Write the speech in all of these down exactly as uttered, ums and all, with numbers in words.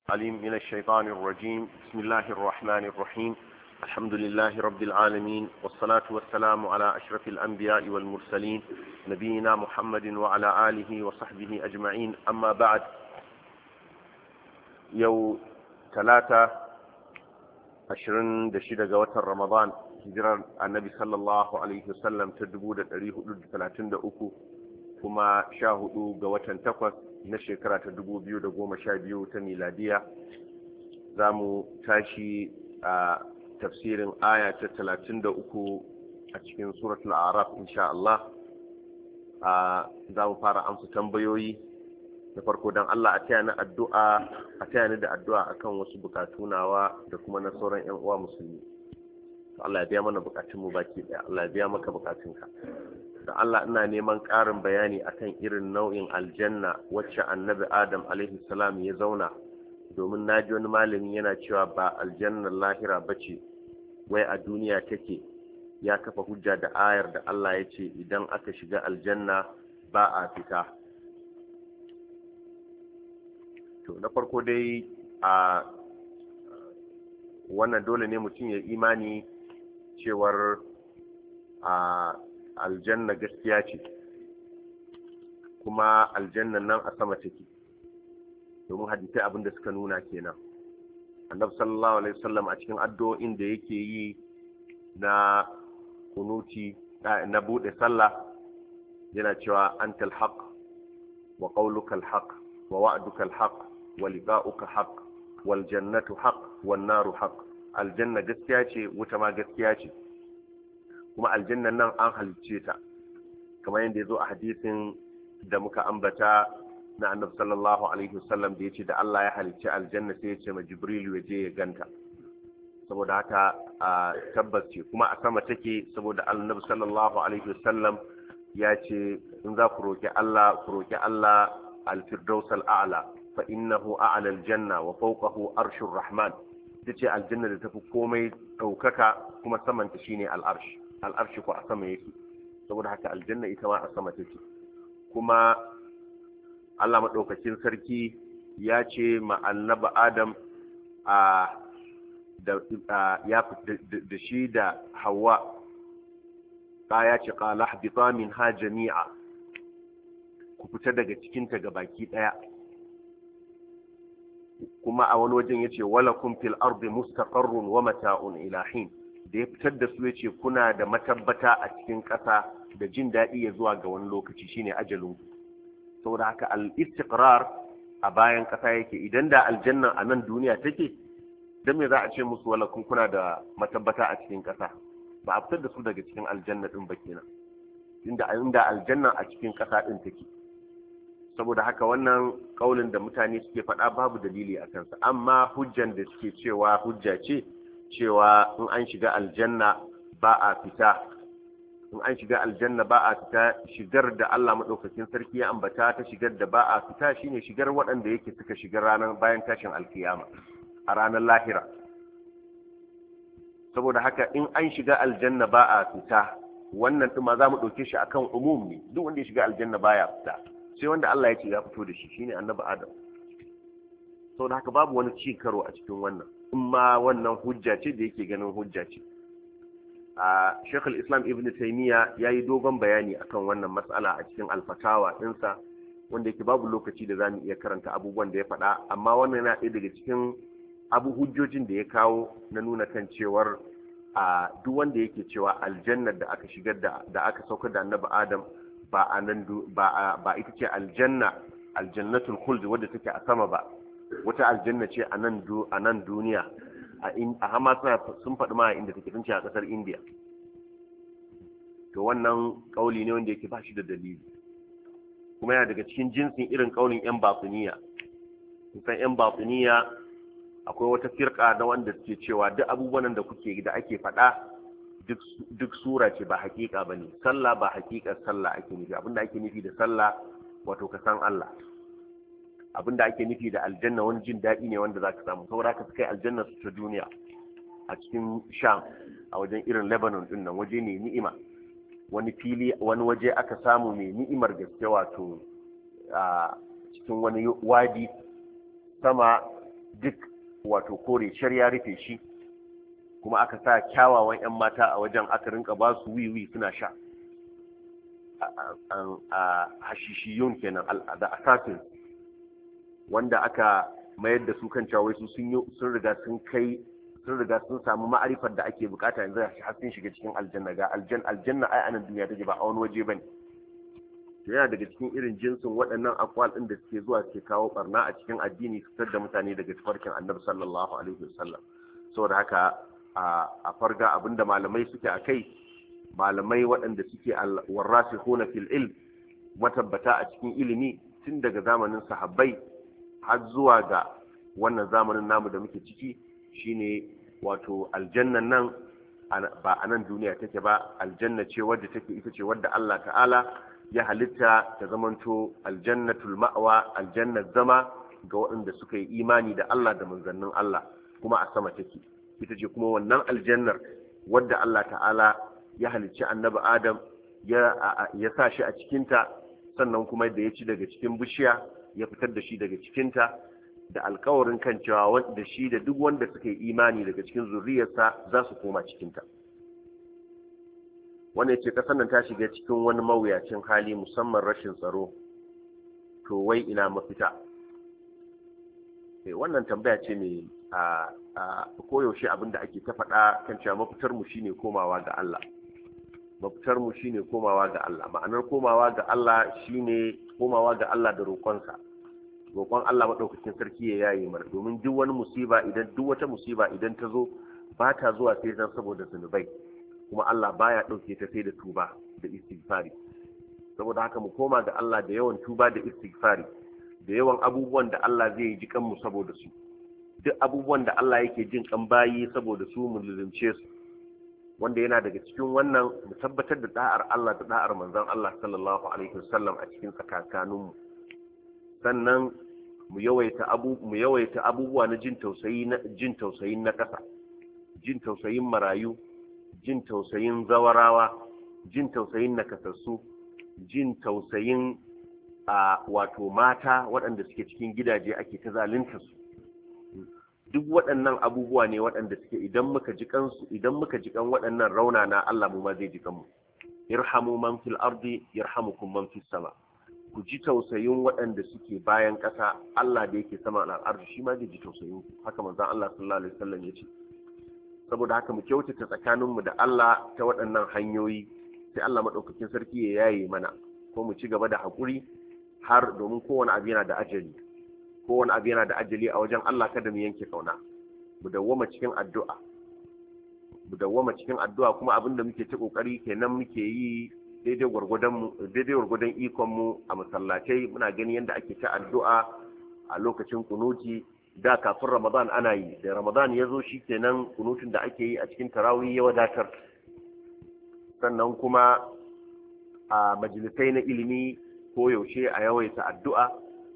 عليم من الشيطان الرجيم. بسم الله الرحمن الرحيم. الحمد لله رب العالمين، والصلاة والسلام على أشرف الأنبياء والمرسلين نبينا محمد وعلى آله وصحبه أجمعين. أما بعد، يوم ثلاثة عشرين دشيدة جوة رمضان هجرة النبي صلى الله عليه وسلم تدبود الأريه ثلاثين دأكو كما شاهدوا جوة تقوى na shekara ta dubu biyu da goma sha biyu ta miladiya. Za mu tashi a tafsirin aya ta talatin da uku a cikin suratul araf insha Allah. Za mu fara amsa tambayoyi da farko. don Allah a taya ni addu'a a taya ni da addu'a akan wasu bukatu nawa da kuma na sauran yan uwa musulmi. Allah ya biya mana bukatun mu baki daya. Allah ya biya maka bukatunka. da Allah ina neman ƙarin bayani akan irin nau'in aljanna wacce annabi Adam alaihi salam ya zauna, domin na ji wani malami yana cewa ba aljannar lahira ba ce, wai a duniya take. Ya kafa hujja da ayar da Allah ya ce idan aka shiga aljanna ba a fita. To na farko dai a wannan dole ne mutum ya imani cewar a aljanna gaskiya ce, kuma aljannan nan a sama take, domin hadisai abin da suka nuna kenan. Annabi sallallahu alaihi wasallam a cikin addu'o'in da yake yi na kunuti na bude sallah yana cewa antal haqq wa qawluka al haqq wa wa'duka al haqq wa liqa'uka haqq wal jannatu haqq wan naru haqq. Aljanna gaskiya ce, wuta ma gaskiya ce, kuma aljannan nan an halicce ta kamar yadda ya zo a hadisin da muka ambata na annabi sallallahu alaihi wasallam da ya ce da Allah ya halicce aljanna sai ya ce ma Jibrilu ya je ya ganta. Saboda haka a tabbas ce, kuma a sama take, saboda annabi sallallahu alaihi wasallam ya ce in za ku roki Allah ku roki Allah al-firdaus al-a'la fa innahu a'la al-janna wa fawqahu arshur rahman. tace aljanna da tafi komai daukaka, kuma samanta shine al-arsh. al'arshi ko a sama yake, saboda haka aljanna ita ma a sama take. kuma Allah maɗaukakin sarki ya ce ma annabi Adam a da ya da shi da Hawwa ba ya ce qala habita minha jami'a, ku fita daga cikin ta gabaki daya. kuma a wani wajen yace walakum fil ardi mustaqarrun wa mata'un ila hin, da ya fitar da su ya ce kuna da matabbata a cikin ƙasa da jin daɗi ya zuwa ga wani lokaci shine ajalin. saboda haka al-istiqrar a bayan ƙasa yake. idan da aljanna a nan duniya take, dan me za a ce musu wala kun kuna da matabbata a cikin ƙasa? ba a fitar da su daga cikin aljanna din ba kenan, inda inda aljanna a cikin ƙasa din take. saboda haka wannan kaulin da mutane suke faɗa babu dalili a kansa, amma hujjan da suke cewa hujja ce cewa in an shiga aljanna ba a fita. in an shiga aljanna ba a fita, shigar da Allah madaukakin sarki ya ambata ta shigar da ba a fita shine shigar waɗanda yake suka shiga ranar bayan tashin alkiyama a ranar lahira. saboda haka in an shiga aljanna ba a fita, wannan ɗin ma za mu ɗauke shi akan umum ne, duk wanda ya shiga aljanna baya fita, sai wanda Allah ya ce ya fito da shi shine annabi Adam. saboda haka babu wani ci karo a cikin wannan, in ma wannan hujja ce da yake ganin hujja ce. a Sheikh al-Islam Ibn Taymiyyah ya yi dogon bayani akan wannan matsala a cikin alfatawa ɗinsa, wanda yake babu lokaci da zamu iya karanta abubuwan da ya faɗa, amma wannan yana ɗaya daga cikin abu hujjojin da ya kawo na nuna kan cewar a duk wanda yake cewa aljannar da aka shigar da da aka saukar da annabi Adam ba a nan ba ba ita ce aljanna aljannatul khuld wadda take a sama ba, wata aljanna ce a nan a nan duniya, a hama sun faɗi ma inda take tunce a ƙasar India. to wannan ƙauli ne wanda yake ba shi da dalili, kuma yana daga cikin jinsin irin ƙaulin yan batiniya. kusan yan batiniya akwai wata firka na wanda suke cewa duk abubuwan da kuke da ake faɗa duk duk sura ce, ba haƙiƙa bane. sallah ba haƙiƙar sallah ake nufi, abinda ake nufi da sallah wato ka san Allah. abinda ake nufi da aljanna wani jin daɗi ne wanda za ka samu. saboda haka suka yi aljanna su ta duniya a cikin Sham, a wajen irin Lebanon din nan, waje ne ni'ima, wani fili wani waje aka samu mai ni'imar gaske, wato a cikin wani wadi sama duk wato kore shar ya rufe shi, kuma aka sa kyawawan 'yan mata a wajen, aka rinka ba su wiwi suna sha a hashishiyun kenan da assassin, wanda aka mayar da su kan cewa su sun riga sun kai sun riga sun samu ma'arifar da ake bukata yanzu har sun shiga cikin aljanna. Ga aljanna ai anan duniya take ba a wani waje bane. To yana daga cikin irin jinsin waɗannan akwal ɗin da suke zuwa suke kawo barna a cikin addini, fitar da mutane daga tafarkin annabi sallallahu alaihi wasallam. Saboda haka a farga abinda malamai suke a kai, malamai waɗanda suke warrasikhuna fil ilm, matabbata a cikin ilimi tun daga zamanin sahabbai har zuwa ga wannan zamanin namu da muke ciki, shine wato aljannan nan ba a nan duniya take ba, aljanna ce wadda take ita ce wadda Allah ta'ala ya halitta ta zamanto aljannatul ma'wa, aljannat zama ga waɗanda suka yi imani da Allah da manzannin Allah, kuma a sama take. Ita ce kuma wannan aljannar wadda Allah ta'ala ya halicci annabi Adam ya ya sa shi a cikinta, sannan kuma da ya ci daga cikin bishiya ya fitar da shi daga cikinta, da alkawarin kan cewa wanda shi da duk wanda suka yi imani daga cikin zuriyarsa za su koma cikinta. Wanda ya ce ƙasar nan ta shiga cikin wani mawuyacin hali, musamman rashin tsaro, to wai ina mafita? Wannan tambaya ce mai a koyaushe abin da ake ta faɗa kan cewa mafitar mu shine komawa ga Allah. Mafitar mu shine komawa ga Allah. Ma'anar komawa ga Allah shine komawa ga Allah da roƙonsa. Roƙon Allah maɗaukakin sarki ya yaye mana, domin duk wani musiba idan duk wata musiba idan ta zo ba ta zuwa sai dan saboda zunubai, kuma Allah baya ɗauke ta sai da tuba da istighfari. Saboda haka mu koma ga Allah da yawan tuba da istighfari, da yawan abubuwan da Allah zai ji kanmu saboda su. Duk abubuwan da Allah yake jin kan bayi saboda su mu lulunce su, wanda yana daga cikin wannan mu tabbatar da da'ar Allah da da'ar manzon Allah sallallahu alaihi wasallam a cikin tsakaninmu. Sannan mu yawaita abu mu yawaita abubuwa na jin tausayi na jin tausayin na ƙasa, jin tausayin marayu, jin tausayin zawarawa, jin tausayin nakasassu, jin tausayin a wato mata waɗanda suke cikin gidaje ake ta zalunta su. Duk waɗannan abubuwa ne waɗanda suke idan muka ji kansu idan muka ji kan waɗannan raunana, Allah mu ma zai ji kanmu. Irhamu man fil ardi yarhamukum man fis sama. Ku ji tausayin waɗanda suke bayan ƙasa, Allah da yake sama al'arshi shi ma zai ji tausayin ku. Haka manzon Allah sallallahu alaihi wasallam ya ce. Saboda haka mu kyautata tsakaninmu da Allah ta waɗannan hanyoyi, sai Allah maɗaukakin sarki ya yaye mana, ko mu ci gaba da haƙuri har, domin kowane abu yana da ajali. Kowane abu yana da ajali a wajen Allah, kada mu yanke kauna. Mu dawwama cikin addu'a. Mu dawwama cikin addu'a, kuma abin da muke ta kokari kenan muke yi daidai gwargwadon mu daidai gwargwadon ikon mu a masallatai. Muna gani yadda ake ta addu'a a lokacin kunuti. Da kafin Ramadan ana yi, da Ramadan ya zo shi kenan kunutun da ake yi a cikin tarawih ya wadatar. Sannan kuma a majalisai na ilimi ko yaushe a yawaita addu'a.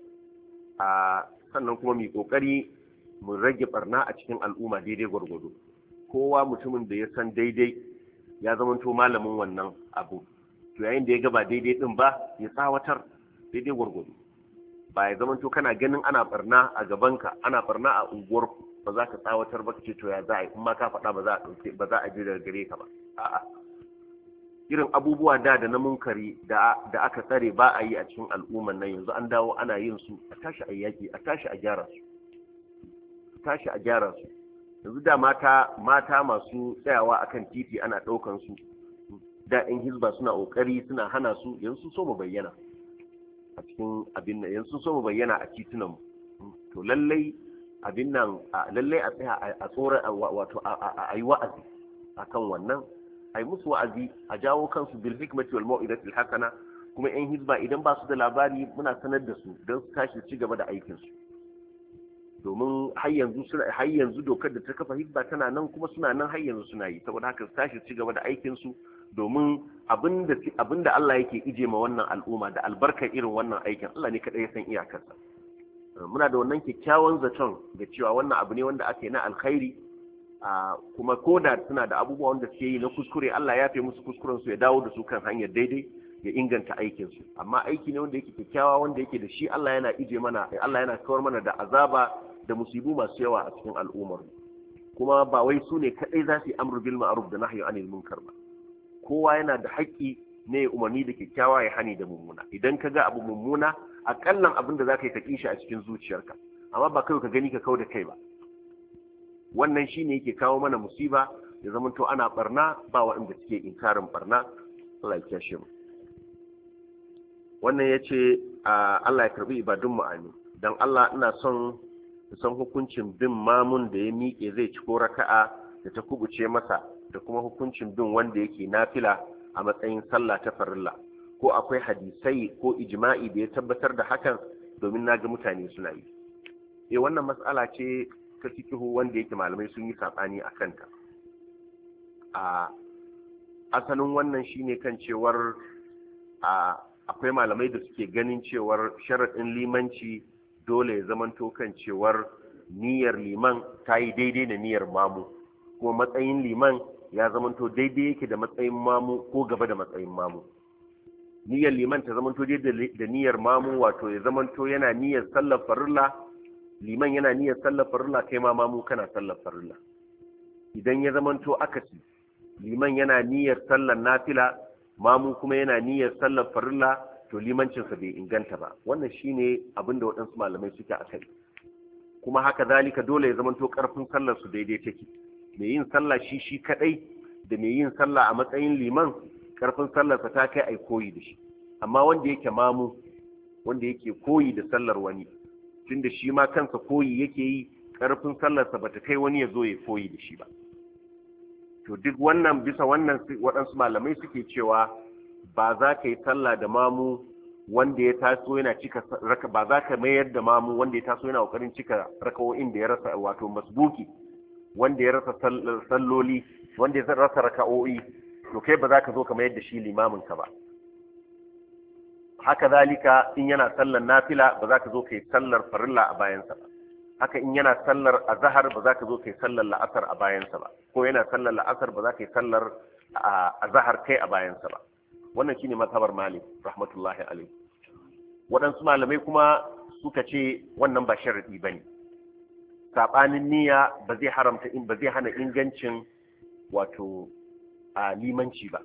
A sannan kuma mu kokari mu rage barna a cikin al'umma daidai gwargwado. Kowa mutumin da ya san daidai ya zamanto malamin wannan abu, to yayin da ya ga ba daidai din ba ya tsawatar daidai gwargwado. Ba ya zamanto kana ganin ana barna a gabanka, ana barna a unguwar, ba za ka tsawatar ba, ka ce to ya za a yi, in ma ka faɗa ba za a ɗauke ba za a ji daga gare ka ba. A'a, irin abubuwa da da na munkari da da aka tsare ba a yi a cikin al'umman nan, yanzu an dawo ana yin su. A tashi a yaki, a tashi a gyara su, a tashi a gyara su. Yanzu da mata mata masu tsayawa akan titi ana ɗaukan su, da yan hizba suna ƙoƙari suna hana su, yanzu so mu bayyana a cikin abin nan, yanzu so mu bayyana a titunan mu. To lallai abin nan lallai a tsaya a tsora wato a yi wa'azi akan wannan, a yi musu wa'azi, a jawo kansu bil hikmati wal mau'izati hasana. Kuma yan hizba idan ba su da labari muna sanar da su don su tashi ci gaba da aikin su, domin har yanzu suna har yanzu dokar da ta kafa hizba tana nan, kuma suna nan har yanzu suna yi. Saboda haka su tashi ci gaba da aikin su, domin abinda abinda Allah yake ije ma wannan al'umma da albarkar irin wannan aikin, Allah ne kadai ya san iyakarsa. Muna da wannan kyakkyawan zaton da cewa wannan abu ne wanda aka yi na alkhairi, kuma koda suna da abubuwa wanda suke yi na kuskure, Allah ya fi musu kuskuren su ya dawo da su kan hanyar daidai, ya inganta aikin su. Amma aiki ne wanda yake kyakkyawa, wanda yake da shi Allah yana ije mana, Allah yana kawar mana da azaba da musibu masu yawa a cikin al'ummar kuma ba wai su ne kadai za su yi amru bil ma'ruf da nahyi anil munkar ba. Kowa yana da haƙƙi ne umarni da kyakkyawa ya hani da mummuna. Idan ka ga abu mummuna akallan abin da za ka yi ka kishi a cikin zuciyarka, amma ba kai ka gani ka kau da kai ba. Wannan shine yake kawo mana musiba, ya zama to ana barna ba waɗanda suke inkarin barna. Allah ya kiyashe mu. Wannan yace Allah ya karbi ibadun mu amin. Dan Allah ina son san hukuncin bin mamun da ya miƙe zai ci ko raka'a da ta kubuce masa, da kuma hukuncin bin wanda yake nafila a matsayin sallah ta farilla, ko akwai hadisai ko ijma'i da ya tabbatar da hakan, domin naga mutane suna yi. Eh wannan mas'ala ce ta fiqhu wanda yake malamai sun yi sabani a kanta. A asalin wannan shine kan cewar a akwai malamai da suke ganin cewar sharaɗin limanci dole ya zamanto kan cewar niyyar liman ta yi daidai da niyyar mamu, kuma matsayin liman ya zamanto daidai yake da matsayin mamu ko gaba da matsayin mamu. Niyyar liman ta zamanto daidai da niyyar mamu, wato ya zamanto yana niyyar sallar farilla, liman yana niyyar sallar farilla, kai ma mamu kana sallar farilla. Idan ya zamanto akasi, liman yana niyyar sallar nafila, mamu kuma yana niyyar sallar farilla, to limancinsa bai inganta ba. Wannan shine abin da waɗansu malamai suke a kai. Kuma haka zalika dole ya zamanto ƙarfin sallar su daidai take. Mai yin sallah shi shi kadai da mai yin sallah a matsayin liman, ƙarfin sallarsa ta kai ai koyi da shi. Amma wanda yake mamu, wanda yake koyi da sallar wani, tunda shi ma kansa koyi yake yi, ƙarfin sallarsa bata kai wani ya zo ya koyi da shi ba. To duk wannan bisa wannan waɗansu malamai suke cewa ba za ka yi sallah da mamu wanda ya taso yana cika raka, ba za ka mayar da mamu wanda ya taso yana kokarin cika raka'o'in da ya rasa, wato masbuki wanda ya rasa salloli, wanda ya rasa raka'o'i, to kai ba za ka zo ka mayar da shi limamin ka ba. Haka zalika in yana sallar nafila ba za ka zo ka yi sallar farilla a bayansa ba. Haka in yana sallar azhar ba za ka zo kai sallar la'asar a bayansa ba, ko yana sallar la'asar ba za ka yi sallar azhar kai a bayansa ba. Wannan shine mazhabar Malik rahmatullahi alaihi. Waɗansu malamai kuma suka ce wannan ba sharadi bane. Sabanin niyya ba zai haramta in ba zai hana ingancin wato a limanci ba.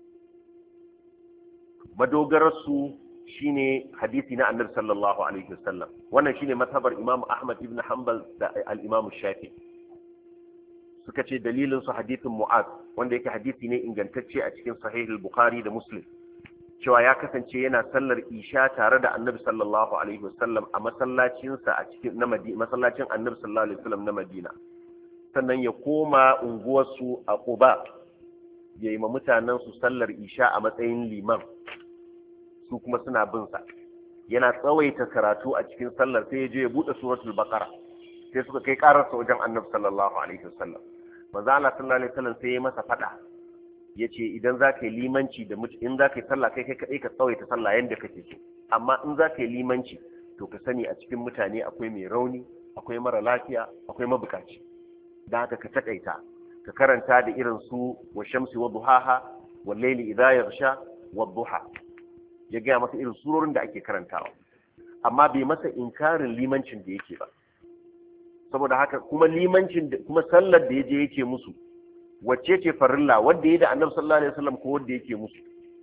Madogararsu shine hadisi na Annabi sallallahu alaihi wasallam. Wannan shine mazhabar Imam Ahmad ibn Hanbal da al-Imam Shafi'i. Suka ce dalilin su hadisin Mu'az, wanda yake hadisi ne ingantacce a cikin Sahih al-Bukhari da Muslim, cewa ya kasance yana sallar Isha tare da Annabi sallallahu alaihi wasallam a masallacin sa a cikin na Madina, masallacin Annabi sallallahu alaihi wasallam na Madina. Sannan ya koma unguwarsu a Quba, ya yi ma mutanen su sallar Isha a matsayin liman, su kuma suna bin sa. Yana tsawaita karatu a cikin sallar, sai ya je ya bude suratul Baqara, sai suka kai karar sa wajen Annabi sallallahu alaihi wasallam. Manzo Allah sallallahu alaihi wasallam sai ya masa fada, yace idan za ka yi limanci da mutum, in za ka yi sallah kai kai kadai ka tsawaita sallah yanda kake so, amma in za ka yi limanci to ka sani a cikin mutane akwai mai rauni, akwai mara lafiya, akwai mabukaci. Dan haka ka takaita, ka karanta da irin su wa shamsi wa duhaha wal layli idha yaghsha wa duha. Ya gaya masa irin surorin da ake karantawa, amma bai masa inkarin limancin da yake ba. Saboda haka kuma limancin kuma sallar da yaje yake musu, wacce ce farilla, wanda yayi da Annabi sallallahu alaihi wasallam ko wanda yake musu?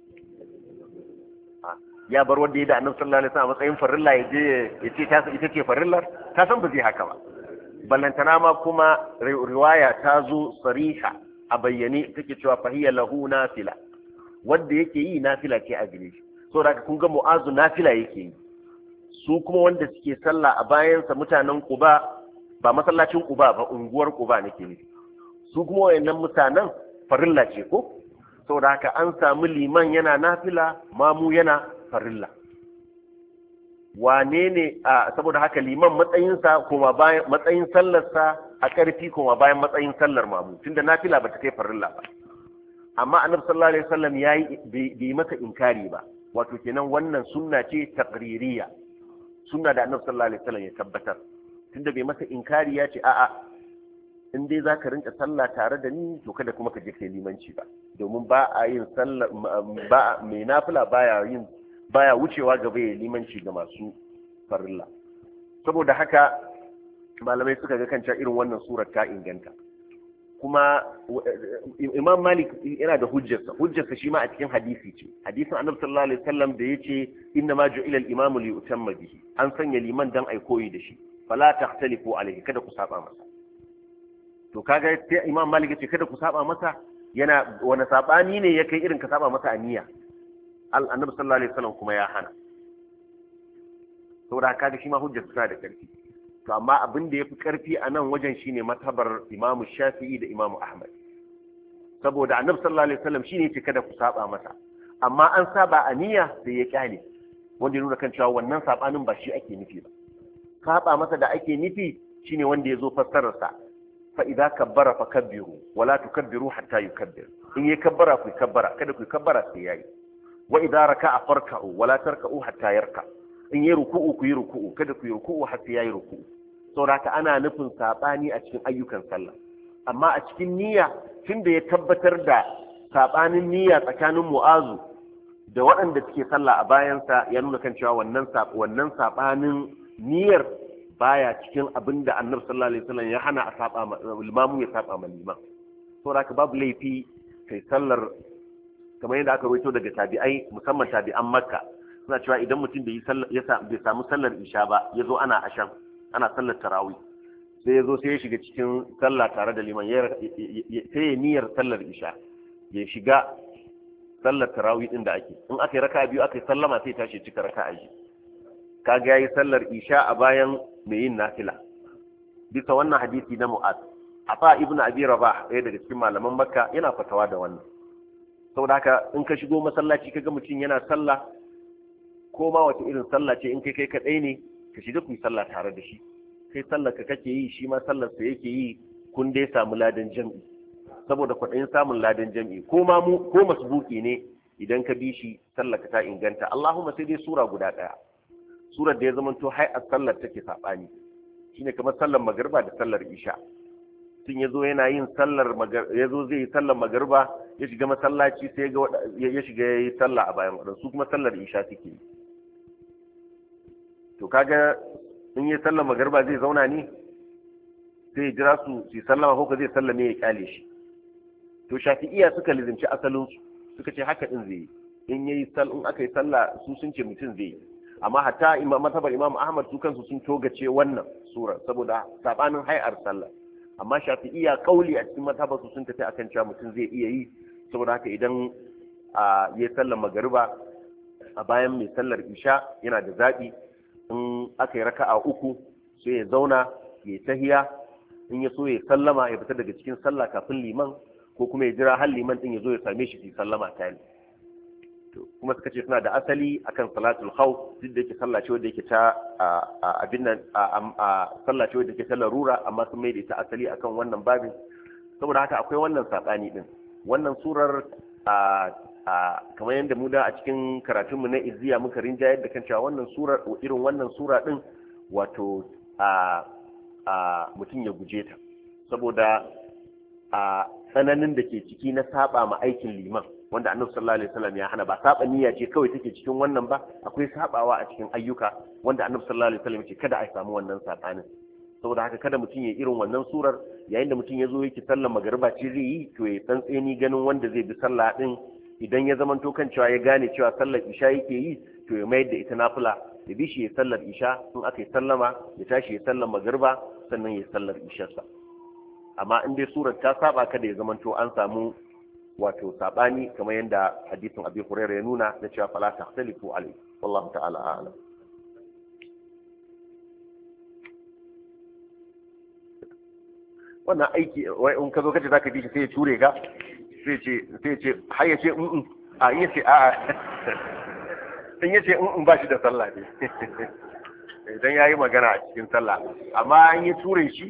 Ya bar wanda yayi da Annabi sallallahu alaihi wasallam a matsayin farilla yaje yace ta ita ce farillar, ta san ba zai haka ba. Ballantana ma kuma riwaya ta zo sariha a bayyane take cewa fahiya lahu nafila, wanda yake yi nafila ce a gare shi. Saboda haka kun ga Mu'azu nafila yake yi, su kuma wanda suke sallah a bayansa mutanen Quba, ba masallacin Quba ba, unguwar Quba nake nufi, su kuma wayannan mutanen farilla ce ko. Saboda haka an samu liman yana nafila, mamu yana farilla. Wane ne a saboda haka liman matsayinsa kuma bayan matsayin sallarsa a ƙarfi kuma bayan matsayin sallar mamu, tunda nafila ba ta kai farilla ba. Amma Annabi sallallahu alaihi wasallam yayi bai masa inkari ba, wato kenan wannan sunna ce taqririya, sunna da Annabi sallallahu alaihi wasallam ya tabbatar, tunda bai masa inkari ya ce a'a in dai zaka rinka sallah tare da ni to kada kuma ka je kai limanci ba, domin ba a yin sallah ba mai nafila baya yin baya wucewa gaba ya limanci ga masu farilla. Saboda haka malamai suka ga kanta irin wannan surar ta inganta. Kuma Imam Malik yana da hujjarsa hujjarsa shi ma a cikin hadisi ce, hadisin Annabi sallallahu alaihi wasallam da yace inna ma ju'ila al-imamu li yutamma bihi, an sanya liman dan ai koyi da shi, fala takhtalifu alaihi, kada ku saba masa. To kaga sai Imam Malik yace kada ku saba masa, yana wani sabani ne ya kai irin ka saba masa aniya, Annabi sallallahu alaihi wasallam kuma ya hana. Saboda kaga shi ma hujjarsa ta da karfi. To amma abin da ya fi ƙarfi a nan wajen shine matabar Imamu Shafi'i da Imamu Ahmad, saboda Annabi sallallahu alaihi wasallam shine yake kada ku saba masa, amma an saba a niyya sai ya kyale, wanda ya nuna kan cewa wannan sabanin ba shi ake nufi ba. Saba masa da ake nufi shine wanda ya zo fassarar sa, fa idza kabbara fakabbiru wala tukabbiru hatta yukabbir, in yayi kabbara ku kabbara, kada ku kabbara sai yayi. Wa idza raka'a farka'u wala tarka'u hatta yarka, in yi ruku'u ku yi ruku'u, kada ku yi ruku'u har sai yayi ruku'u. Saboda ana nufin sabani a cikin ayyukan sallah, amma a cikin niyya tunda ya tabbatar da sabanin niyya tsakanin Mu'azu da waɗanda suke sallah a bayansa, ya nuna kan cewa wannan wannan sabanin niyyar baya cikin abin da Annabi sallallahu alaihi wasallam ya hana a saba limamu ya saba ma liman. Saboda babu laifi kai sallar kamar yadda aka rawaito daga tabi'ai, musamman tabi'an Makka, suna cewa idan mutum bai samu sallar isha ba, ya zo ana ashan ana sallar tarawih, sai ya zo sai ya shiga cikin sallah tare da liman, sai ya niyyar sallar isha ya shiga sallar tarawih din da ake, in aka yi raka biyu aka yi sallama sai tashi cika raka aji, kaga yayi sallar isha a bayan mai yin nafila bisa wannan hadisi na Mu'az. Afa ibnu Abi Rabah, ɗaya daga cikin malaman Makka, yana fatawa da wannan. Saboda haka in ka shigo masallaci kaga mutum yana sallah, ko ma wata irin sallah ce, in kai kai kadai ne ka shiga ku yi sallah tare da shi, kai sallar ka kake yi, shi ma sallar sa yake yi, kun dai samu ladan jam'i, saboda kwaɗayin samun ladan jam'i, ko ma mu ko masbuki ne idan ka bi shi sallar ka ta inganta. Allahumma sai dai sura guda ɗaya, surar da ya zama to hai a sallar take sabani, shine kamar sallar magriba da sallar isha. Tun ya zo yana yin sallar ya zo zai yi sallar magriba, ya shiga masallaci sai ya shiga ya yi sallah a bayan waɗansu kuma sallar isha suke yi. To kaga in yi sallar magriba zai zauna ne sai jira su su sallama, ko ka zai sallame ya kyale shi. To Shafi'iyya suka lizinci asalin su, suka ce haka din zai yi, in yayi sal in aka yi sallah su sun ce mutum zai yi, amma hatta imam matabar Imam Ahmad su kansu sun togace wannan sura saboda sabanin hay'ar sallah. Amma Shafi'iyya kauli a cikin matabar su sun tafi akan cewa mutum zai iya yi, saboda haka idan a yayi sallar magriba a bayan mai sallar isha yana da zabi, in aka yi raka'a uku sai ya zauna ya tahiya, in ya so ya sallama ya fita daga cikin sallah kafin liman, ko kuma ya jira har liman din ya zo ya same shi su sallama tare. To kuma suka ce suna da asali akan salatul khawf, duk da yake sallah ce wanda yake ta abin nan a sallah ce wanda yake ta larura, amma sun mai da ita asali akan wannan babin. Saboda haka akwai wannan sabani din. Wannan surar a kamar yadda mu da a cikin karatunmu na izziya muka rinjayar da kan cewa wannan sura irin wannan sura din wato a a mutum ya guje ta, saboda a tsananin da ke ciki na saba ma aikin liman, wanda Annabi sallallahu alaihi wasallam ya hana. Ba saba niyya ce kawai take cikin wannan ba, akwai sabawa a cikin ayyuka wanda Annabi sallallahu alaihi wasallam ya ce kada a samu wannan sabanin. Saboda haka kada mutum ya irin wannan surar yayin da mutum ya zo yake sallar magariba ce zai yi, to ya tsantseni ganin wanda zai bi sallah din, idan ya zamanto kan cewa ya gane cewa sallar isha yake yi, to ya mayar da ita nafila, ya bi shi ya sallar isha, in aka yi sallama ya tashi ya sallar magariba, sannan ya sallar isharsa. Amma in dai surar ta saba, kada ya zamanto an samu wato sabani kamar yadda hadisin Abi Hurairah ya nuna na cewa fala tahtalifu alayhi, wallahu ta'ala a'lam. Wannan aiki wai in ka zo kace zaka bi shi sai ya ture ka, sai ce sai ce har ya ce in a in ce a in ya ce in ba shi da sallah ne idan yayi magana a cikin sallah, amma an yi ture shi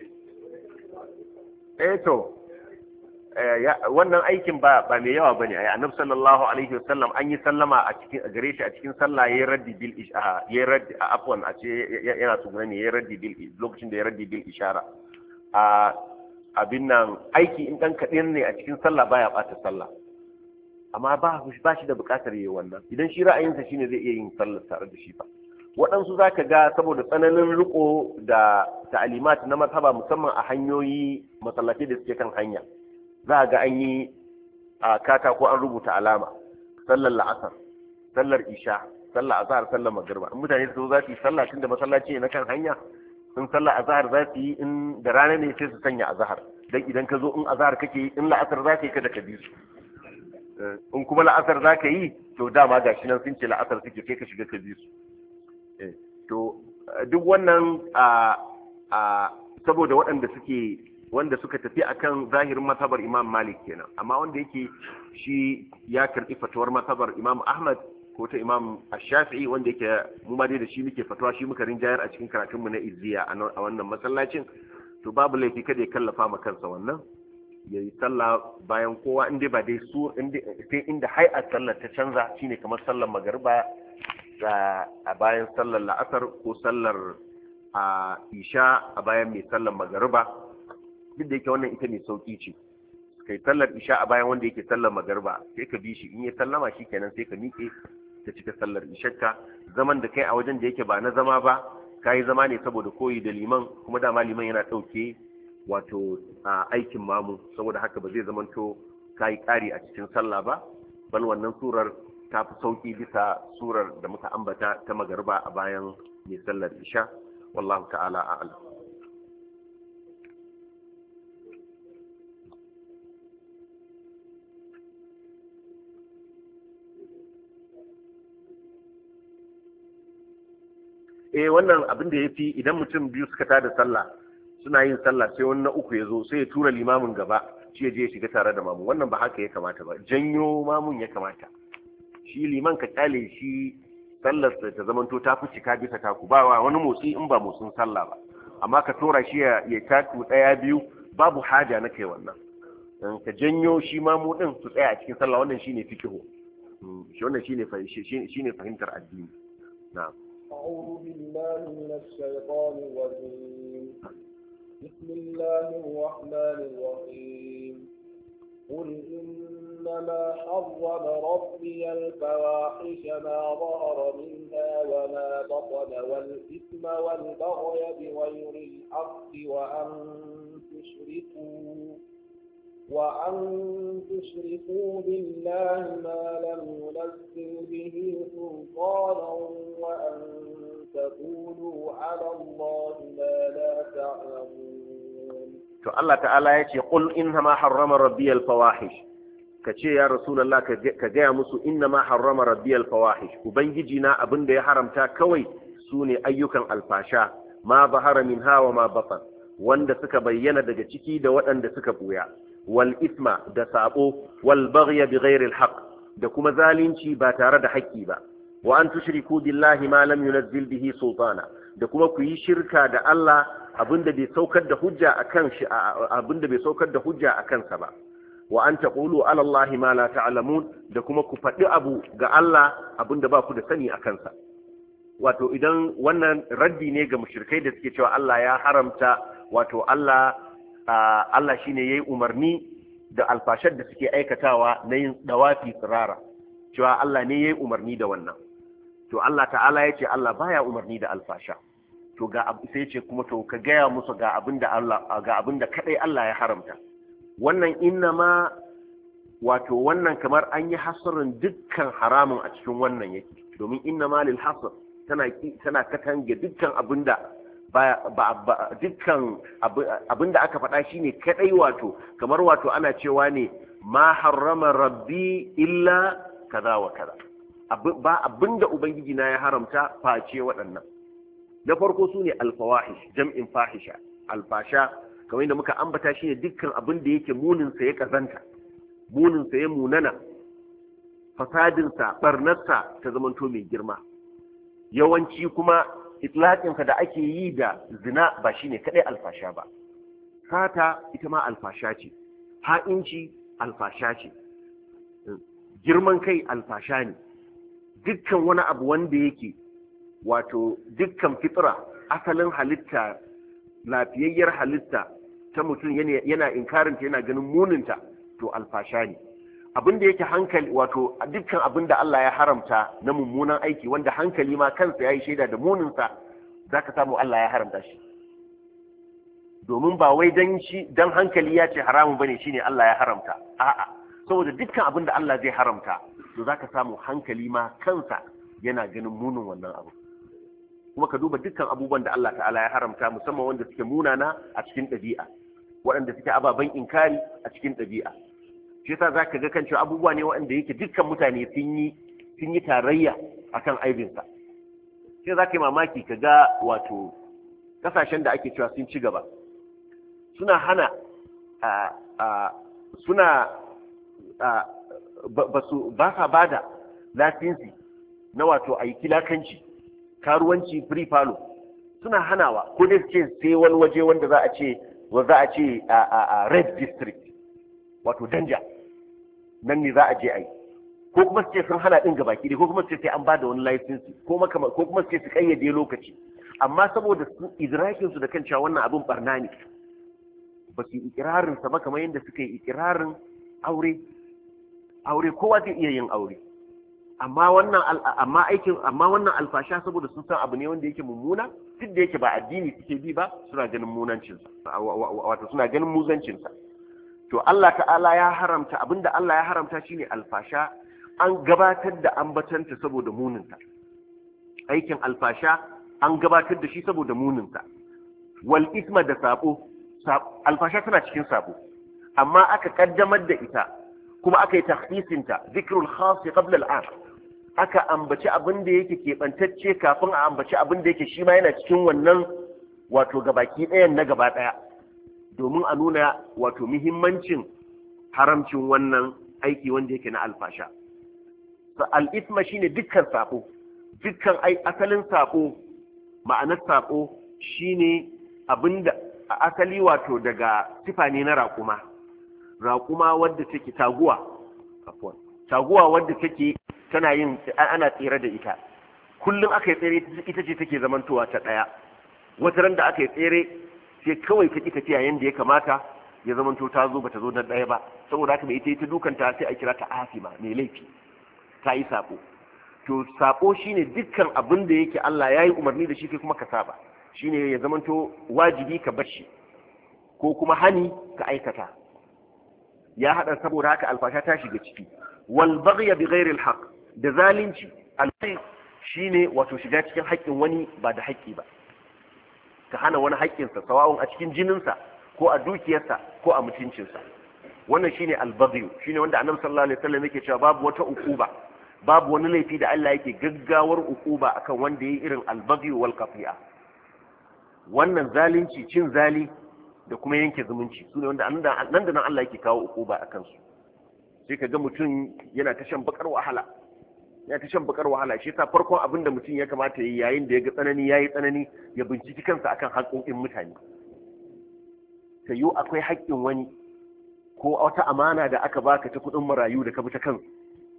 eh to wannan aikin ba ba mai yawa bane. ai Annabi sallallahu alaihi wasallam an yi sallama a cikin gare shi a cikin sallah, yayi raddi bil isha yayi raddi afwan a ce yana tsuguna ne, yayi raddi bil lokacin da yayi raddi bil ishara. a abin nan aiki in dan kaɗan ne a cikin sallah baya ɓata sallah, amma ba ba shi da buƙatar yayi wannan, idan shi ra'ayinsa shine zai iya yin sallar tare da shi ba. waɗansu za ka ga saboda tsananin riko da ta'alimat na mazhaba musamman a hanyoyi masallatai da suke kan hanya za ga an yi a katako an rubuta alama sallar la'asar sallar isha sallar azhar sallar magriba in mutane su za su yi sallah tun da masallaci ne na kan hanya in sallar azhar za su yi in da rana ne sai su sanya azhar dan idan ka zo in azhar kake yi in la'asar za ka yi kada ka bi su in kuma la'asar za ka yi to dama gashi nan sun ce la'asar suke kai ka shiga ka bi su to duk wannan a saboda waɗanda suke wanda suka tafi akan zahirin matabar Imam Malik kenan amma wanda yake shi ya karɓi fatuwar matabar Imam Ahmad ko ta Imam Ash-Shafi'i wanda yake mu ma dai da shi muke fatuwa shi muka rinjayar a cikin karatun mu na izziya a wannan masallacin to babu laifi kada ya kallafa ma kansa wannan ya yi sallah bayan kowa inda ba dai su sai inda hay'ar sallar ta canza shine kamar sallar magariba a bayan sallar la'asar ko sallar a isha a bayan mai sallar magariba duk da yake wannan ita mai sauki ce kai sallar isha a bayan wanda yake sallar magariba sai ka bi shi in ya sallama shi kenan sai ka miƙe ka cika sallar isharka zaman da kai a wajen da yake ba na zama ba ka yi zama ne saboda koyi da liman kuma dama liman yana ɗauke wato a aikin mamu saboda haka ba zai zamanto ka yi ƙari a cikin sallah ba bal wannan surar ta fi sauki bisa surar da muka ambata ta magariba a bayan mai sallar isha wallahu ta'ala a'lam. eh wannan abin da yafi idan mutum biyu suka tada sallah suna yin sallah sai wani na uku ya zo sai ya tura limamin gaba shi ya je ya shiga tare da mamu wannan ba haka ya kamata ba janyo mamun ya kamata shi liman ka kyale shi sallar ta zamanto ta fi cika bisa taku ba wani motsi in ba motsin sallah ba amma ka tora shi ya ya taku daya biyu babu haja na kai wannan ka janyo shi mamu din su tsaya a cikin sallah wannan shine fiqhu shi wannan shine shine fahimtar addini na'am. أعوذ بالله من الشيطان الرجيم بسم الله الرحمن الرحيم قل إنما حرم ربي الفواحش ما ظهر منها وما بطن والإثم والبغي بغير الحق وأن تشركوا وأن تشركوا بالله ما لم ينزل به سلطانا وأن تقولوا على الله ما لا تعلمون. to Allah ta'ala ya ce qul innama harrama rabbi al-fawahish kace ya rasulullah ka gaya musu innama harrama rabbi al-fawahish ubangiji na abinda ya haramta kawai sune ayyukan alfasha ma bahara minha wa ma batan wanda suka bayyana daga ciki da waɗanda suka buya wal isma da sabo wal baghya bighairi al haqq da kuma zalunci ba tare da haƙƙi ba wa an tushriku billahi ma lam yunzil bihi sultana da kuma ku yi shirka da Allah abinda bai saukar da hujja akan shi abinda bai saukar da hujja akan sa ba wa an taqulu ala Allah ma la ta'lamun da kuma ku faɗi abu ga Allah abinda ba ku da sani akan sa wato idan wannan raddi ne ga mushrikai da suke cewa Allah ya haramta wato Allah Allah shine yayi umarni da alfashar da suke aikatawa na yin dawafi tsirara cewa Allah ne yayi umarni da wannan to Allah ta'ala ya ce Allah baya umarni da alfasha to ga sai ce kuma to ka gaya musu ga abinda Allah ga abinda kadai Allah ya haramta wannan innama wato wannan kamar an yi hasrin dukkan haramun a cikin wannan yake domin innama lil hasr tana tana katange dukkan abinda ba dukkan abinda aka faɗa shine kadai wato kamar wato ana cewa ne ma harrama rabbi illa kaza wa kaza ba abinda ubangiji na ya haramta face waɗannan na farko sune alfawahish jam'in fahisha alfasha kamar yadda muka ambata shine dukkan abin da yake munin sa ya kazanta munin sa ya munana fasadin sa barnar sa ta zamanto mai girma yawanci kuma itlaqin ka da ake yi da zina ba shine kadai alfasha ba sata ita ma alfasha ce ha'inci alfasha ce girman kai alfasha ne dukkan wani abu wanda yake wato dukkan fitra asalin halitta lafiyayyar halitta ta mutum yana inkarinta yana ganin muninta to alfasha ne abin da yake hankali wato dukkan abin da Allah ya haramta na mummunan aiki wanda hankali ma kansa yayi shaida da muninsa zaka samu Allah ya haramta shi domin ba wai dan shi dan hankali ya ce haramun bane shine Allah ya haramta a'a saboda dukkan abin da Allah zai haramta to zaka samu hankali ma kansa yana ganin munin wannan abu kuma ka duba dukkan abubuwan da Allah ta'ala ya haramta musamman wanda suke munana a cikin ɗabi'a waɗanda suke ababen inkari a cikin ɗabi'a shi yasa zaka ga kan cewa abubuwa ne waɗanda yake dukkan mutane sun yi sun yi tarayya akan aibinsa sai zaka yi mamaki ka ga wato kasashen da ake cewa sun ci gaba suna hana a a suna ba su ba sa bada lasinsi na wato ayi kilakanci karuwanci free palo suna hanawa ko dai ce sai wani waje wanda za a ce wa za a ce a red district wato danja nan ne za a je a yi ko kuma su ce sun hana ɗin gabaki dai ko kuma su ce sai an ba da wani license ko ko kuma su ce su kayyade lokaci amma saboda su idrakin su da kan cewa wannan abin barna ne ba su yi ikirarin sa ba kamar yadda suka yi ikirarin aure aure kowa zai iya yin aure amma wannan amma aikin amma wannan alfasha saboda sun san abu ne wanda yake mummuna duk da yake ba addini suke bi ba suna ganin munancin sa wato suna ganin muzancin sa to Allah ta'ala ya haramta abinda Allah ya haramta shine alfasha an gabatar da ambatanta saboda muninta aikin alfasha an gabatar da shi saboda muninta wal isma da sabo alfasha tana cikin sabo amma aka kaddamar da ita kuma aka yi takhsisinta zikrul khas qabla al'am aka ambaci abin da yake keɓantacce kafin a ambaci abin da yake shi ma yana cikin wannan wato gabaki ɗayan na gaba ɗaya domin a nuna wato muhimmancin haramcin wannan aiki wanda yake na alfasha al'isma shine dukkan sabo dukkan asalin sabo ma'anar sabo shine abinda a asali wato daga sifa ne na raƙuma raƙuma wadda take taguwa afwan taguwa wadda take tana yin ana tsere da ita kullum aka yi tsere ita ce take zamantowa ta ɗaya wata ran da aka yi tsere sai kawai ta ƙi tafiya yadda ya kamata ya zamanto ta zo bata zo na ɗaya ba saboda haka mai ita ita dukanta sai a kira ta asima mai laifi ta yi sabo to sabo shine dukkan abin da yake Allah ya yi umarni da shi kai kuma ka saba shine ya zamanto wajibi ka bar shi ko kuma hani ka aikata ya hada saboda haka alfasha ta shiga ciki wal baghy bi ghairi al haqq da zalunci al shine wato shiga cikin haƙƙin wani ba da haƙƙi ba ka hana wani haƙƙinsa sawa'un a cikin jininsa ko a dukiyarsa ko a mutuncinsa wannan shine al baghy shine wanda annabi sallallahu alaihi wasallam yake cewa babu wata ukuba babu wani laifi da Allah yake gaggawar ukuba akan wanda yayi irin al baghy wal qati'a wannan zalunci cin zali da kuma yanke zumunci su ne wanda nan da nan Allah yake kawo ukuba a kansu sai ka ga mutum yana ta shan bakar wahala yana ta shan bakar wahala shi yasa farkon abin da mutum ya kamata yi yayin da ya ga tsanani yayi tsanani ya binciki kansa akan haƙoƙin mutane sai yo akwai haƙƙin wani ko wata amana da aka baka ta kuɗin marayu da ka bi ta kansu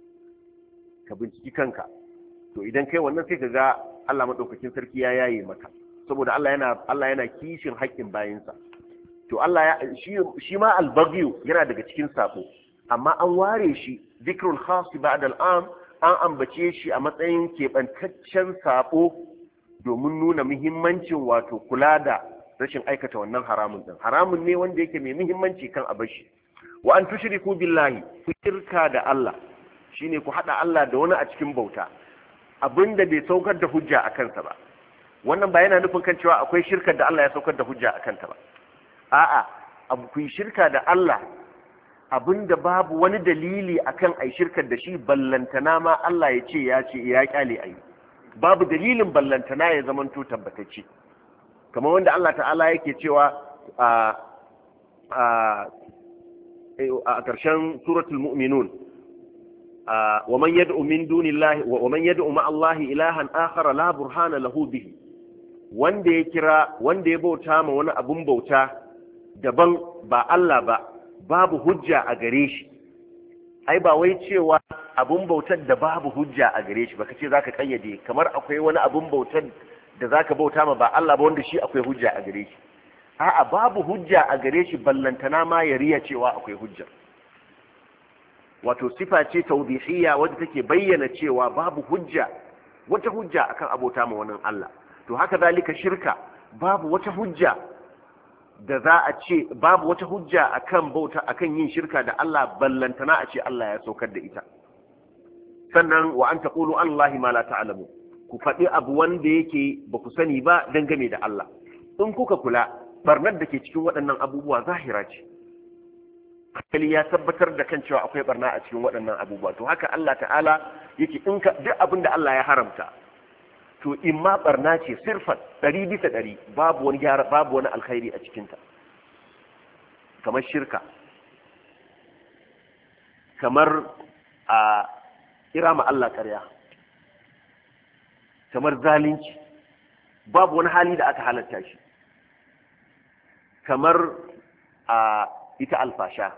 ka binciki kanka to idan kai wannan sai ka ga Allah madaukakin sarki ya yaye maka saboda Allah yana Allah yana kishin haƙƙin bayinsa to Allah ya shi shi ma al-baghyu yana daga cikin sabo amma an ware shi dhikrul khas ba'da al-am an ambace shi a matsayin kebantaccen sabo domin nuna muhimmancin wato kula da rashin aikata wannan haramun din haramun ne wanda yake mai muhimmanci kan abashi wa an tushriku billahi ku shirka da Allah shine ku hada Allah da wani a cikin bauta abinda bai saukar da hujja a kansa ba wannan ba yana nufin kan cewa akwai shirkar da Allah ya saukar da hujja a kanta ba a'a abu ku shirka da Allah abinda babu wani dalili akan ai shirkar da shi ballantana ma Allah ya ce ya ce ya kyale ai babu dalilin ballantana ya zamanto tabbatacce kamar wanda Allah ta'ala yake cewa a a a ƙarshen suratul mu'minun wa man yad'u min dunillahi wa man yad'u ma Allah ilahan akhar la burhana lahu bihi wanda ya kira wanda ya bauta ma wani abun bauta daban ba Allah ba babu hujja a gare shi ai ba wai cewa abun bautar da babu hujja a gare shi baka ce zaka kayyade kamar akwai wani abun bautar da zaka bauta ma ba Allah ba wanda shi akwai hujja a gare shi a'a babu hujja a gare shi ballantana ma ya riya cewa akwai hujja wato sifa ce tawdihiyya wadda take bayyana cewa babu hujja wata hujja akan abota ma wannan Allah. To haka zalika shirka babu wata hujja da za a ce babu wata hujja akan bauta akan yin shirka da Allah ballantana a ce Allah ya saukar da ita. Sannan wa an taqulu Allahi ma la ta'lamu, ku faɗi abu wanda yake ba ku sani ba dangane da Allah. In kuka kula barnar da ke cikin waɗannan abubuwa zahira ce, hankali ya tabbatar da kan cewa akwai barna a cikin waɗannan abubuwa. To haka Allah ta'ala yake in ka duk abin da Allah ya haramta to in ma barna ce sirfan ɗari bisa ɗari, babu wani gyara babu wani alkhairi a cikinta, kamar shirka, kamar a kira ma Allah ƙarya, kamar zalunci, babu wani hali da aka halatta shi, kamar a ita alfasha.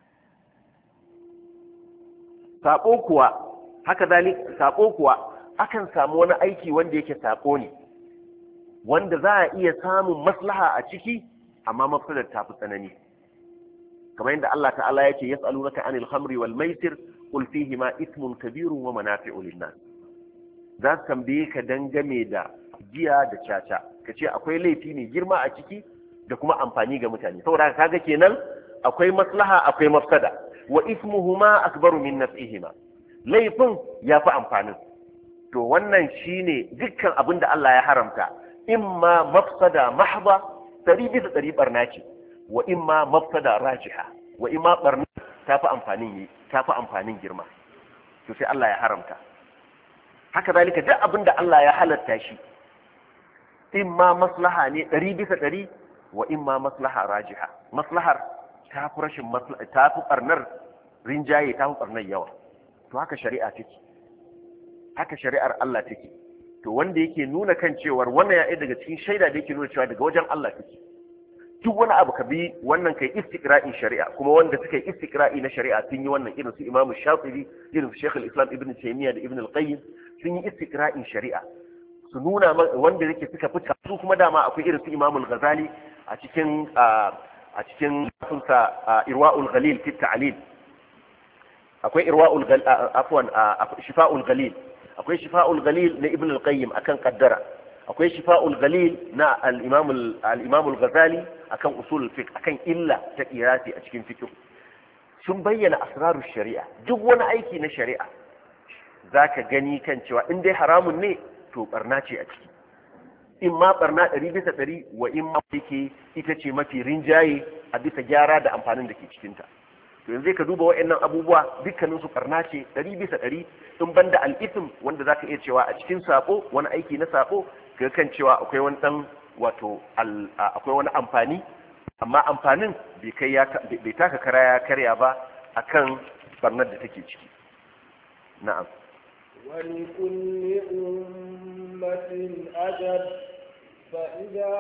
Saƙo kuwa haka zalik saƙo kuwa akan samu wani aiki wanda yake saƙo ne wanda za a iya samun maslaha a ciki amma mafsadar ta fi tsanani, kamar yadda Allah ta'ala yake yas'alunaka anil khamri wal maisir qul fihi ma ithmun kabirun wa manafi'u lin-nas. Za su tambaye ka dangane da giya da caca, ka ce akwai laifi ne girma a ciki da kuma amfani ga mutane, saboda kaga kenan akwai maslaha akwai mafsada. Wa ismuhuma akbaru min naf'ihima, laifin yafi amfanin. To wannan shine dukkan abin da Allah ya haramta, imma mafsada mahdha dari bisa dari barna ce, wa imma mafsada rajiha, wa imma barna tafi amfanin yi tafi amfanin girma, to sai Allah ya haramta. Haka zalika duk abin da Allah ya halatta shi, imma maslaha ne dari bisa dari, wa imma maslaha rajiha, maslahar ta fi rashin maslaha, ta fi barnar rinjaye, ta fi barnar yawa. To haka shari'a take, haka shari'ar Allah take. To wanda yake nuna kan cewar wannan ya daga cikin shaida da yake nuna cewa daga wajen Allah take. Duk wani abu ka bi wannan kai istiqra'in shari'a, kuma wanda suka yi istiqra'i na shari'a sun yi wannan, irin su Imam Shafi'i, irin su Sheikh al-Islam Ibn Taymiyyah da Ibn al-Qayyim sun yi istiqra'in shari'a, su nuna wanda yake suka fita. Su kuma dama akwai irin su Imam al-Ghazali a cikin a cikin sunsa Irwa'ul Ghalil fi ta'lil, akwai Irwa'ul Ghalil afwan Shifa'ul Ghalil, akwai Shifa'ul Ghalil na Ibn al-Qayyim akan qaddara, akwai Shifa'ul Ghalil na al-Imam al-Imam al-Ghazali akan usul fiqh, akan illa ta qiyasi a cikin fiqh. Sun bayyana asrarus shari'a, duk wani aiki na shari'a zaka gani kan cewa in dai haramun ne to barna ce a ciki, in ma barna ɗari bisa ɗari, wa in ma yake ita ce mafi rinjaye a bisa gyara da amfanin da ke cikinta. To yanzu ka duba wa'annan abubuwa dukkanin su barna ce ɗari bisa ɗari, in banda al'ism wanda zaka iya cewa a cikin sako, wani aiki na sako ga kan cewa akwai wani dan wato akwai wani amfani, amma amfanin bai kai ya bai taka kara ya karya ba akan barnar da take ciki. Na'am. ولكل أمة أجل فإذا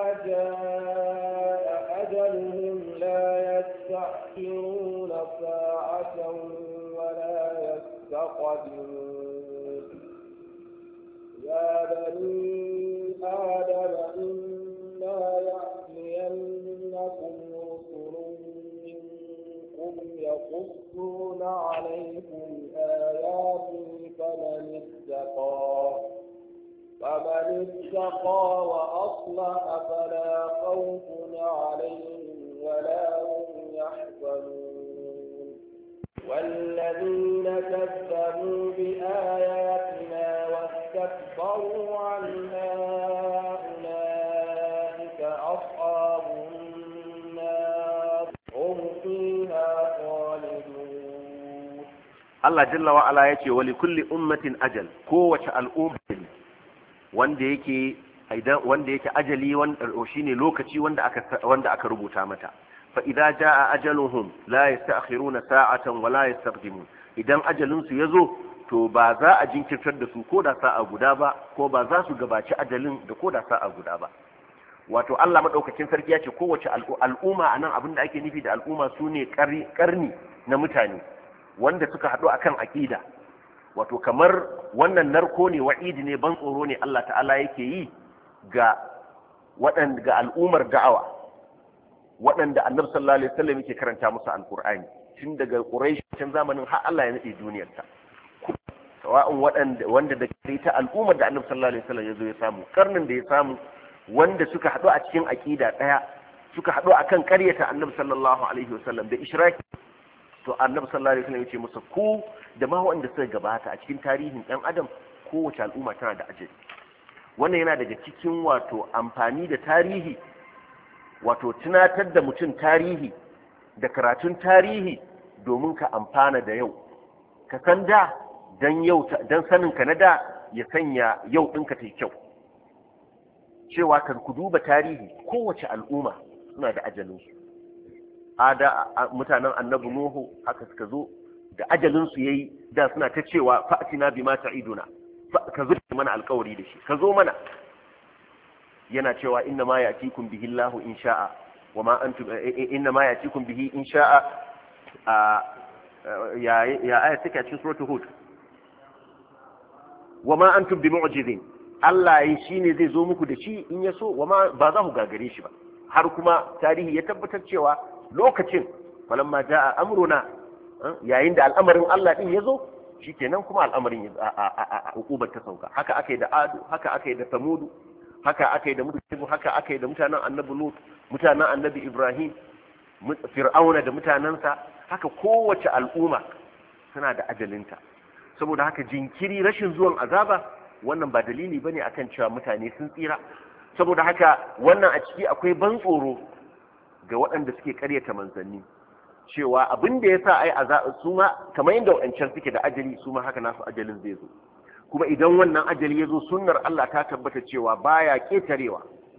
جاء أجلهم لا يستأخرون ساعة ولا يستقدمون. يا بني آدم إما يأتينكم رسل منكم يقصون عليكم آياتي فمن اتقى فمن اتقى وأصلح فلا خوف عليهم ولا هم يحزنون. والذين كذبوا بآياتنا واستكبروا عنها أولئك أصحاب النار هم فيها خالدون. Allah jalla wa ala yace wa li kulli ummatin ajal, kowace al'umma wanda yake idan wanda yake ajali wanda shine lokaci wanda aka wanda aka rubuta mata. Fa idza jaa ajaluhum la yasta'khiruna sa'atan wa la yastaqdimun. Idan ajalin su yazo to ba za a jinkirtar da su ko da sa'a guda ba, ko ba za su gabaci ajalin da ko da sa'a guda ba. Wato Allah madaukakin sarki yace kowace al'umma anan abinda ake nufi da al'umma sune karni na mutane wanda suka haɗu akan aƙida. Wato kamar wannan narko ne, wa'idi ne, ban tsoro ne Allah ta'ala yake yi ga waɗanda ga al'ummar da'awa waɗanda annabi sallallahu alaihi wasallam yake karanta musu alqur'ani. tun daga Quraysh can zamanin har Allah ya nade duniyar ta sawa'un waɗanda wanda da ta al'ummar da Annabi sallallahu alaihi wasallam ya zo ya samu karnin da ya samu wanda suka haɗu a cikin aqida ɗaya suka haɗu akan ƙaryata Annabi sallallahu alaihi wasallam da ishraki to Annabi sallallahu alaihi wasallam ya ce musu ku da ma wanda suka gabata a cikin tarihin ɗan adam kowace al'umma tana da ajali wannan yana daga cikin wato amfani da tarihi wato tunatar da mutum tarihi da karatun tarihi domin ka amfana da yau ka san da dan yau dan sanin ka na da ya sanya yau ɗinka ta kyau cewa kan ku duba tarihi kowace al'umma suna da ajalinsu ada mutanen annabi nuhu haka suka zo da ajalinsu yayi da suna ta cewa fa'tina bima ta'iduna ka zo mana alƙawari da shi ka zo mana yana cewa inna ma ya'tikum bihi Allahu in sha'a wa ma antum inna ma ya'tikum bihi in sha'a ya ya aya take cikin suratul hud wa ma antum bimu'jizin Allah yi shine zai zo muku da shi in ya so wa ma ba za ku gagare shi ba har kuma tarihi ya tabbatar cewa lokacin falamma jaa amruna yayin da al'amarin Allah din ya zo shikenan kuma al'amarin a hukubar ta sauka haka akai da adu haka akai da samudu haka akai da mutanen haka akai da mutanen annabi lut mutanen annabi ibrahim fir'auna da mutanansa haka kowace al'umma suna da ajalinta saboda haka jinkiri rashin zuwan azaba wannan ba dalili bane akan cewa mutane sun tsira saboda haka wannan a ciki akwai ban tsoro ga waɗanda suke ƙaryata manzanni cewa abin da yasa ai azaba su ma kamar yadda wancan suke da ajali su ma haka nasu ajalin zai zo kuma idan wannan ajali ya zo sunnar Allah ta tabbata cewa baya ketarewa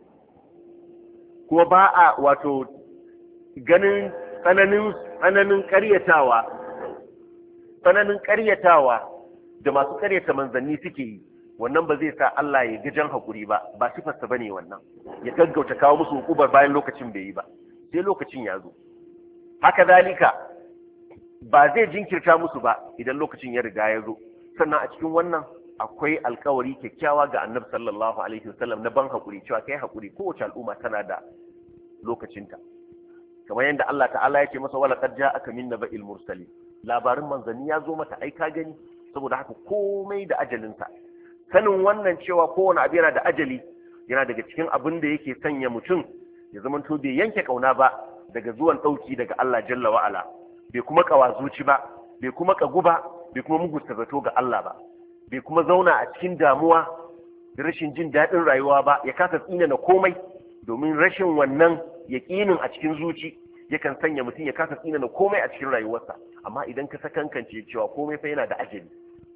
kuma ba a wato ganin tsananin tsananin ƙaryatawa tsananin ƙaryatawa da masu ƙaryata manzanni suke yi wannan ba zai sa Allah ya gajan hakuri ba ba sifarsa bane wannan ya gaggauta kawo musu hukubar bayan lokacin bai yi ba sai lokacin ya zo haka zalika ba zai jinkirta musu ba idan lokacin ya riga ya zo sannan a cikin wannan akwai alkawari kyakkyawa ga annabi sallallahu alaihi wasallam na ban hakuri cewa kai hakuri kowace al'umma tana da lokacinta kamar yadda Allah ta'ala ya ce masa wala qad ja'aka min naba'il mursalin labarin manzanni ya zo mata ai ka gani saboda haka komai da ajalinsa sanin wannan cewa kowane abu yana da ajali yana daga cikin abin da yake sanya mutum ya zama to bai yanke kauna ba daga zuwan dauki daga Allah jalla wa ala bai kuma kawazuci ba bai kuma kagu ba bai kuma mugusta zato ga Allah ba bai kuma zauna a cikin damuwa da rashin jin daɗin rayuwa ba ya kasa tsina na komai domin rashin wannan yaƙinin a cikin zuci yakan sanya mutum ya kasa tsina na komai a cikin rayuwarsa amma idan ka sakankance cewa komai fa yana da ajali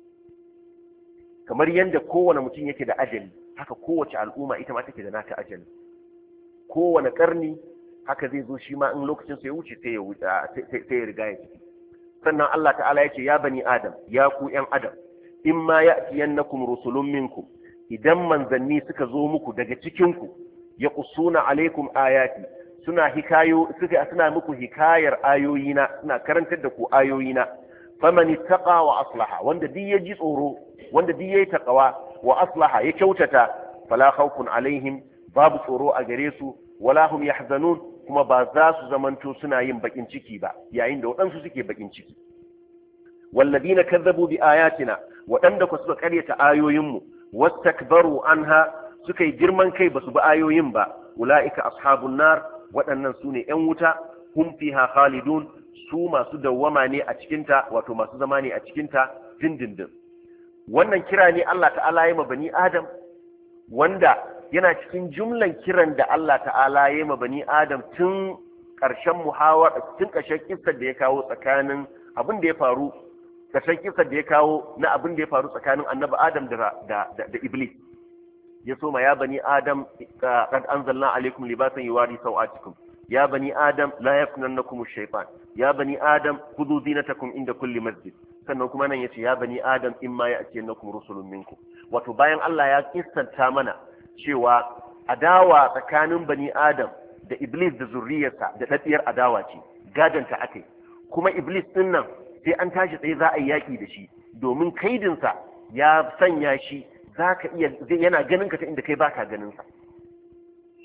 kamar yadda kowane mutum yake da ajali haka kowace al'umma ita ma take da nata ajali kowane karni haka zai zo shi ma in lokacin sa ya wuce sai ya wuce sai ya riga ya ciki sannan Allah ta'ala ya ce ya bani adam ya ku yan adam in ma ya'tiyannakum rusulun minkum idan manzanni suka zo muku daga cikin ku ya qusuna alaikum ayati suna hikayo suka suna muku hikayar ayoyina suna karantar da ku ayoyina faman ittaqa wa aslaha wanda duk ya ji tsoro wanda duk yayi taqwa wa aslaha ya kyautata fala khawfun alaihim babu tsoro a gare su wala hum yahzanun kuma ba za su zamanto suna yin bakin ciki ba yayin da waɗansu suke bakin ciki walladina kazzabu bi ayatina waɗanda ku suka karyata ayoyinmu wastakbaru anha suka yi girman kai basu bi ayoyin ba ulaika ashabun nar waɗannan su ne ƴan wuta hum fiha khalidun su masu dawwama ne a cikinta wato masu zama ne a cikinta dindindin wannan kira ne Allah ta'ala ya ma bani adam wanda yana cikin jumlan kiran da Allah ta'ala ya ma bani adam tun ƙarshen muhawar tun ƙarshen kissar da ya kawo tsakanin abin da ya faru ƙarshen kissar da ya kawo na abin da ya faru tsakanin annabi adam da da, da, da iblis ya soma ya bani adam qad anzalna alaykum libasan yuwari sawatikum ya bani adam la yaftinannakum ash-shaytan ya bani adam khudhu zinatakum inda kulli masjid sannan kuma nan yace ya bani adam imma ya'tiyannakum rusulun minkum wato bayan Allah ya kissanta mana cewa adawa tsakanin bani adam da iblis da zurriyarsa da daddiyar adawa ce gadanta akai kuma iblis din nan sai an tashi tsaye za a yi yaki da shi domin kaidinsa ya sanya shi zaka iya yana ganin ka ta inda kai baka ganin sa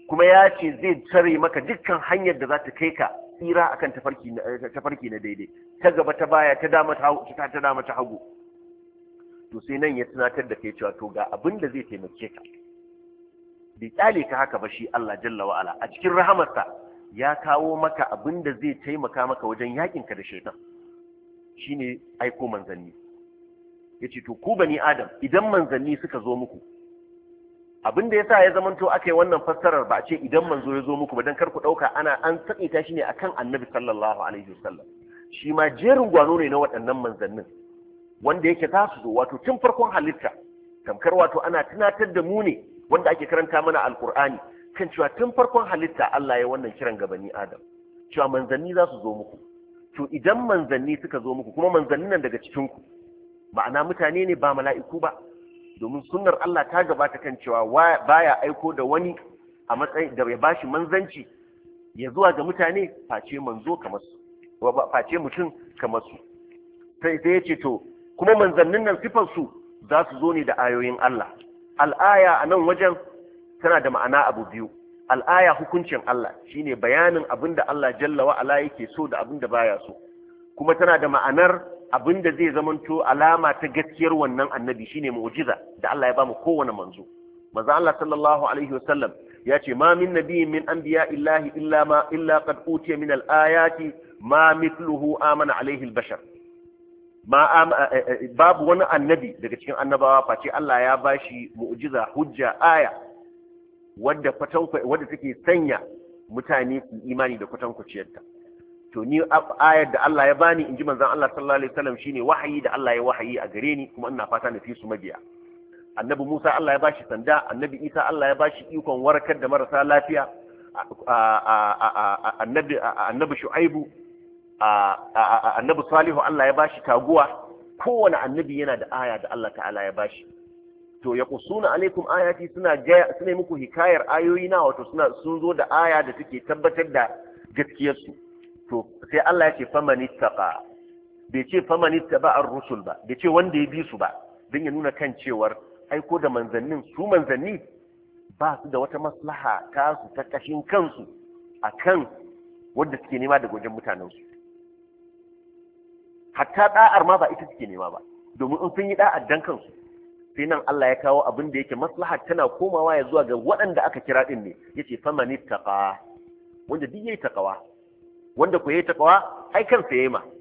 kuma ya ce zai tare maka dukkan hanyar da za ta kai ka tsira akan tafarki na tafarki na daidai, ta gaba ta baya ta dama ta hagu ta dama ta hagu. To sai nan ya tunatar da kai cewa to ga abin da zai taimake ka, bai kyale ka haka ba shi Allah jalla wa ala a cikin rahamarsa ya kawo maka abin da zai taimaka maka wajen yakin ka da shaitan, shine aiko manzanni. Yace to ku bani adam idan manzanni suka zo muku, abin da yasa ya zamanto aka yi wannan fassarar ba a ce idan manzo ya zo muku ba, dan kar ku dauka ana an tsaƙaita shi ne akan annabi sallallahu alaihi wasallam. Shi ma jerin gwano ne na waɗannan manzannin wanda yake za su zo wato tun farkon halitta, tamkar wato ana tunatar da mu ne wanda ake karanta mana alkur'ani kan cewa tun farkon halitta Allah ya wannan kiran ga bani adam cewa manzanni za su zo muku. To idan manzanni suka zo muku, kuma manzannin nan daga cikin ku, ma'ana mutane ne ba mala'iku ba, domin sunnar Allah ta gabata kan cewa baya aiko da wani a matsayin da ya bashi manzanci ya zuwa ga mutane face manzo kamar su, face mutum kamar su. Sai sai ya ce to kuma manzannin nan sifar su za su zo ne da ayoyin Allah. Al'aya a nan wajen tana da ma'ana abu biyu. Al'aya hukuncin Allah shine bayanin abin da Allah jalla wa ala yake so da abin da baya so, kuma tana da ma'anar abin da zai zamanto alama ta gaskiyar wannan annabi shine mu'jiza da Allah ya bamu kowane manzo. Manzo Allah sallallahu alaihi wasallam ya ce ma min nabiyyin min anbiya'illahi illa ma illa qad utiya min al-ayati ma mithluhu amana alaihi al-bashar. Ma babu wani annabi daga cikin annabawa face Allah ya bashi mu'jiza, hujja, aya wadda kwatankwa wadda take sanya mutane su imani da kwatankwaciyarta. To ni ayar da Allah ya bani inji manzon Allah sallallahu alaihi wasallam shine wahayi da Allah ya wahayi a gare ni, kuma ina fata na fi su mabiya. Annabi Musa Allah ya bashi sanda, annabi Isa Allah ya bashi ikon warkar da marasa lafiya, annabi annabi Shu'aibu annabi Salihu Allah ya bashi taguwa. Kowane annabi yana da aya da Allah ta'ala ya bashi. To ya kusuna alaikum ayati, suna suna muku hikayar ayoyi na, wato suna sun zo da aya da take tabbatar da gaskiyar su. To sai Allah ya ce faman ittaqa, bai ce faman ittaba ar-rusul ba, bai ce wanda ya bi su ba, don ya nuna kan cewar aiko da manzannin su manzanni ba su da wata maslaha ta su ta kashin kansu akan wanda suke nema daga wajen mutanen su. Hatta da'ar ma ba ita suke nema ba, domin in sun yi da'ar dan kansu. Sai nan Allah ya kawo abin da yake maslaha tana komawa ya zuwa ga waɗanda aka kira din ne, yace faman ittaqa, wanda duk yayi taqwa, wanda ku yayi taqwa ai kansa yayi ma,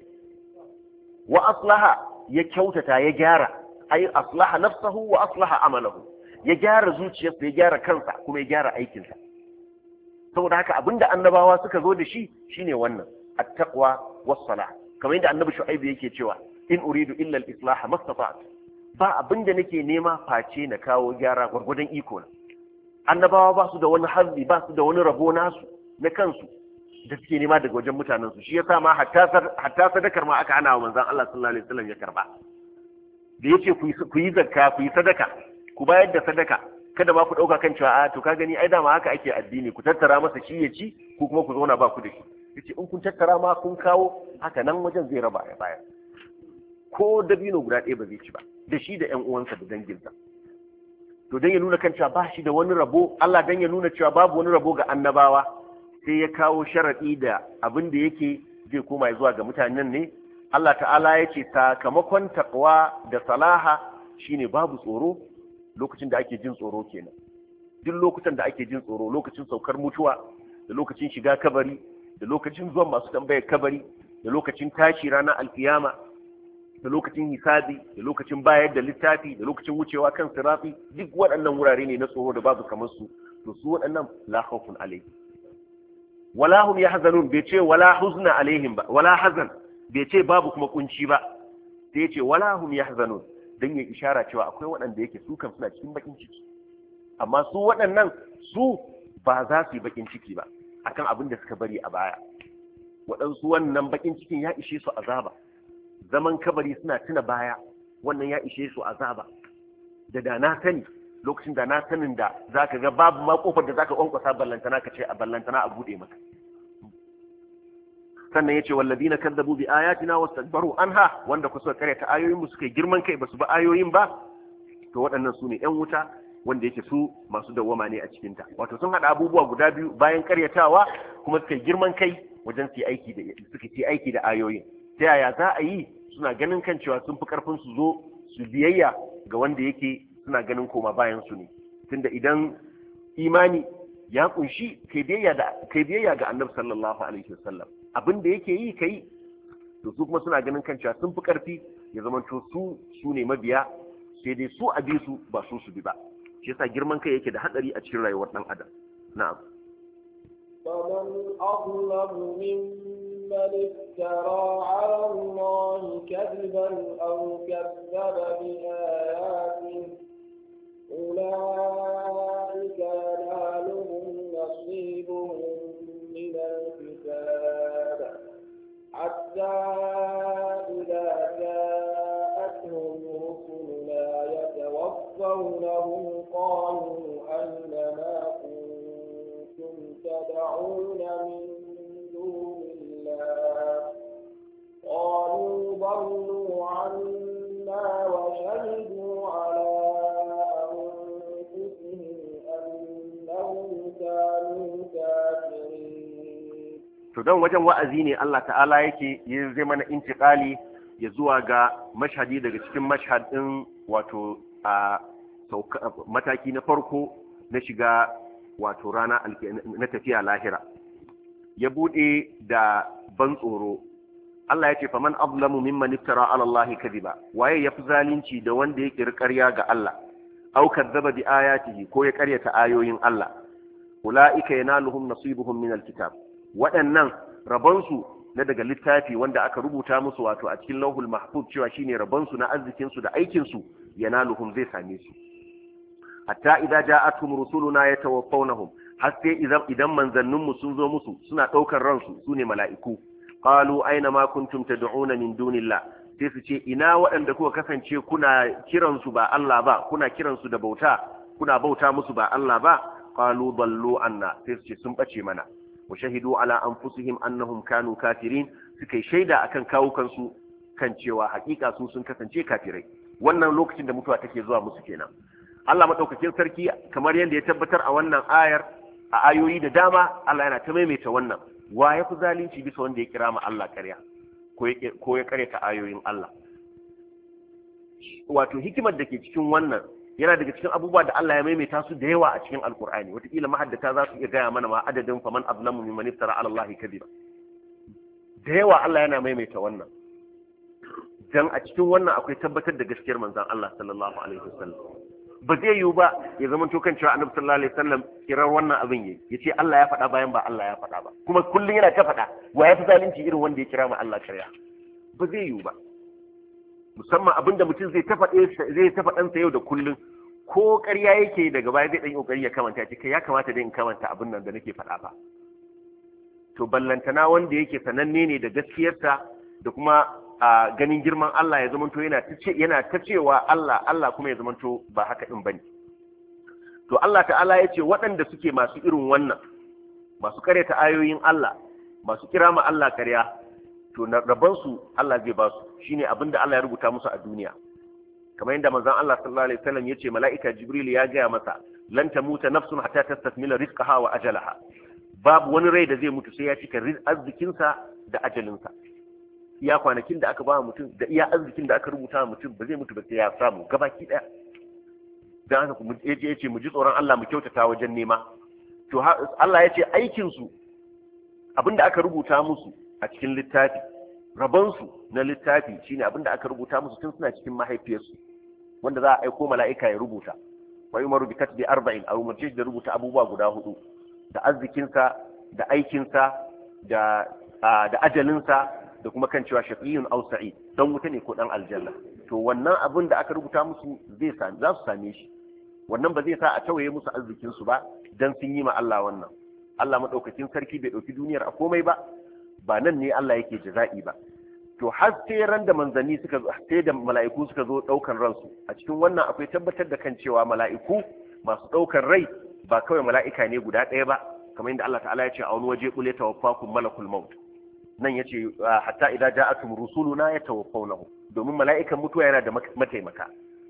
wa aslaha ya kyautata ya gyara, ai aslaha nafsahu wa aslaha amalahu, ya gyara zuciyarsa ya gyara kansa kuma ya gyara aikinsa. Saboda haka abinda annabawa suka zo da shi shine wannan at-taqwa was-salah, kamar yadda annabi Shu'aib yake cewa in uridu illa al-islah mastata'tu, ba abinda nake nema face na kawo gyara gwargwadon iko na. Annabawa ba su da wani hazzi, ba su da wani rabo nasu na kansu da suke nema daga wajen mutanen su. Shi yasa ma hatta sadakar ma aka hana wa manzon Allah sallallahu alaihi wasallam ya karba, da yace ku yi zakka, ku yi sadaka, ku bayar da sadaka, kada ma ku dauka kan cewa a to ka gani ai dama haka ake addini, ku tattara masa shi ya ci ku kuma ku zauna ba ku da shi. Yace in kun tattara ma kun kawo, haka nan wajen zai raba ya bayar, ko dabino guda ɗaya ba zai ci ba, da shi da ƴan uwansa da danginsa. To dan ya nuna kan cewa ba shi da wani rabo, Allah dan ya nuna cewa babu wani rabo ga annabawa, sai ya kawo sharadi da abin da yake zai koma zuwa ga mutanen ne. Allah ta'ala ya ce sakamakon taqwa da salaha shine babu tsoro lokacin da ake jin tsoro kenan. Duk lokutan da ake jin tsoro, lokacin saukar mutuwa, da lokacin shiga kabari, da lokacin zuwan masu tambayar kabari, da lokacin tashi ranar alkiyama, da lokacin hisabi, da lokacin bayar da littafi, da lokacin wucewa kan sirafi, duk waɗannan wurare ne na tsoro da babu kamar su. To su waɗannan la khawfun alaihim wala hum yahzanun, bai ce wala huzna alaihim ba, wala hazan, bai ce babu kuma kunci ba, sai ya ce wala hum yahzanun, dan ya ishara cewa akwai waɗanda yake su kan suna cikin bakin ciki, amma su waɗannan su ba za su yi bakin ciki ba akan abin da suka bari a baya. Waɗansu wannan bakin cikin ya ishe su azaba, zaman kabari suna tuna baya, wannan ya ishe su azaba da da na sani, lokacin da na sanin da zaka ga babu ma kofar da zaka kwankwasa ballantana ka ce a ballantana a bude maka. Sannan yace walladina kadzabu bi ayatina wastakbaru anha, wanda ku suka kare ta ayoyin mu suka girman kai basu ba ayoyin ba, to waɗannan su ne ƴan wuta wanda yake su masu dawwama ne a cikin ta wato sun hada abubuwa guda biyu bayan karyatawa kuma suka girman kai wajen su aiki da suka ci aiki da ayoyin ta yaya za a yi suna ganin kan cewa sun fi karfin su zo su biyayya ga wanda yake suna ganin koma bayan su ne tunda idan imani ya kunshi kai biyayya da kai biyayya ga Annabi sallallahu alaihi wasallam abin da yake yi kai to su kuma suna ganin kan cewa sun fi karfi ya zama to su su ne mabiya sai dai su a bi su ba su su bi ba shi yasa girman kai yake da hadari a cikin rayuwar dan adam na'am فمن أظلم ممن افترى على الله كذبا أو كذب بآياته أولئك ينالهم نصيبهم من الكتاب حتى إذا جاءتهم رسلنا يتوفونهم قالوا أين ما كنتم تدعون من دون الله قالوا ضلوا عنا وشهدوا على أنفسهم أنهم كانوا كافرين. to don wajen wa'azi ne Allah ta'ala yake ya zai mana intiqali ya zuwa ga mashhadi daga cikin mashhad din wato a mataki na farko na shiga wato rana na tafiya lahira ya bude da ban tsoro Allah ya ce faman azlamu mimman iftara ala Allah kadiba waye yafi zalunci da wanda ya kiri ƙarya ga Allah au kadzaba bi ayatihi ko ya ƙaryata ayoyin Allah ulaika yanaluhum nasibuhum min alkitab waɗannan rabonsu na daga littafi wanda aka rubuta musu wato a cikin lauhul mahfuz cewa shine rabonsu na arzikinsu da aikinsu yanaluhum zai same su hatta idza ja'atuhum rusuluna yatawaffawnahum har sai idan manzanninmu sun zo musu suna ɗaukar ransu sune mala'iku qalu aina ma kuntum tad'una min dunillah sai su ce ina waɗanda kuka kasance kuna kiransu ba Allah ba kuna kiransu da bauta kuna bauta musu ba Allah ba qalu dallu anna sai su ce sun bace mana wa shahidu ala anfusihim annahum kanu kafirin suka yi shaida akan kawukansu kan cewa hakika su sun kasance kafirai wannan lokacin da mutuwa take zuwa musu kenan Allah madaukakin sarki kamar yadda ya tabbatar a wannan ayar a ayoyi da dama Allah yana ta maimaita wannan wa ya fi zalunci bisa wanda ya kira ma Allah ƙarya ko ya ƙaryata ayoyin Allah wato hikimar da ke cikin wannan yana daga cikin abubuwa da Allah ya maimaita su da yawa a cikin Alkur'ani wataƙila mahaddata za su iya gaya mana ma adadin faman azlamu mimman iftara ala Allah kadiba da yawa Allah yana maimaita wannan dan a cikin wannan akwai tabbatar da gaskiyar manzon Allah sallallahu alaihi wasallam ba zai yiwu ba ya zama to kan cewa Annabi sallallahu alaihi wasallam kirar wannan abin yayi yace Allah ya faɗa bayan ba Allah ya faɗa ba kuma kullun yana ta faɗa wa ya fi zalunci irin wanda ya kira ma Allah karya ba zai yiwu ba musamman abinda mutum zai ta faɗe zai ta faɗansa yau da kullun ko ƙarya yake daga baya zai ɗan ƙoƙari ya kamanta ce kai ya kamata dai in kamanta abin nan da nake faɗa ba to ballantana wanda yake sananne ne da gaskiyarsa da kuma a ganin girman Allah ya zamanto yana ta yana ta cewa Allah Allah kuma ya zamanto ba haka din bane to Allah ta'ala ya ce waɗanda suke masu irin wannan masu karyata ayoyin Allah masu kira ma Allah ƙarya to na rabansu Allah zai ba su shine abinda Allah ya rubuta musu a duniya kamar yadda manzon Allah sallallahu alaihi wasallam yace mala'ika Jibril ya gaya masa lan tamuta nafsun hatta tastakmila rizqaha wa ajalaha babu wani rai da zai mutu sai ya cika arzikinsa da ajalinsa iya kwanakin da aka ba mutum da iya arzikin da aka rubuta mutum ba zai mutu ba sai ya samu gabaki daya dan haka mu yace mu ji tsoron Allah mu kyautata wajen nema to Allah yace aikin su abinda aka rubuta musu a cikin littafi rabansu na littafi shine abinda aka rubuta musu tun suna cikin mahaifiyarsu wanda za a aiko mala'ika ya rubuta wa yumaru bi katbi arba'in a umarce shi da rubuta abubuwa guda hudu da arzikinsa da aikinsa da da ajalinsa da kuma kan cewa shaqiyun aw sa'id dan wuta ne ko dan aljanna to wannan abin da aka rubuta musu zai sami za su same shi wannan ba zai sa a tawaye musu arzikin su ba dan sun yi ma Allah wannan Allah madaukakin sarki bai dauki duniyar a komai ba ba nan ne Allah yake jaza'i ba to har sai ran da manzanni suka zo sai da mala'iku suka zo daukan ransu a cikin wannan akwai tabbatar da kan cewa mala'iku masu daukan rai ba kawai mala'ika ne guda ɗaya ba kamar yadda Allah ta'ala ya ce a wani waje qul yatawaffakum malakul maut nan yace hatta idza ja'atum rusuluna yatawaffawnahum domin mala'ikan mutuwa yana da mataimaka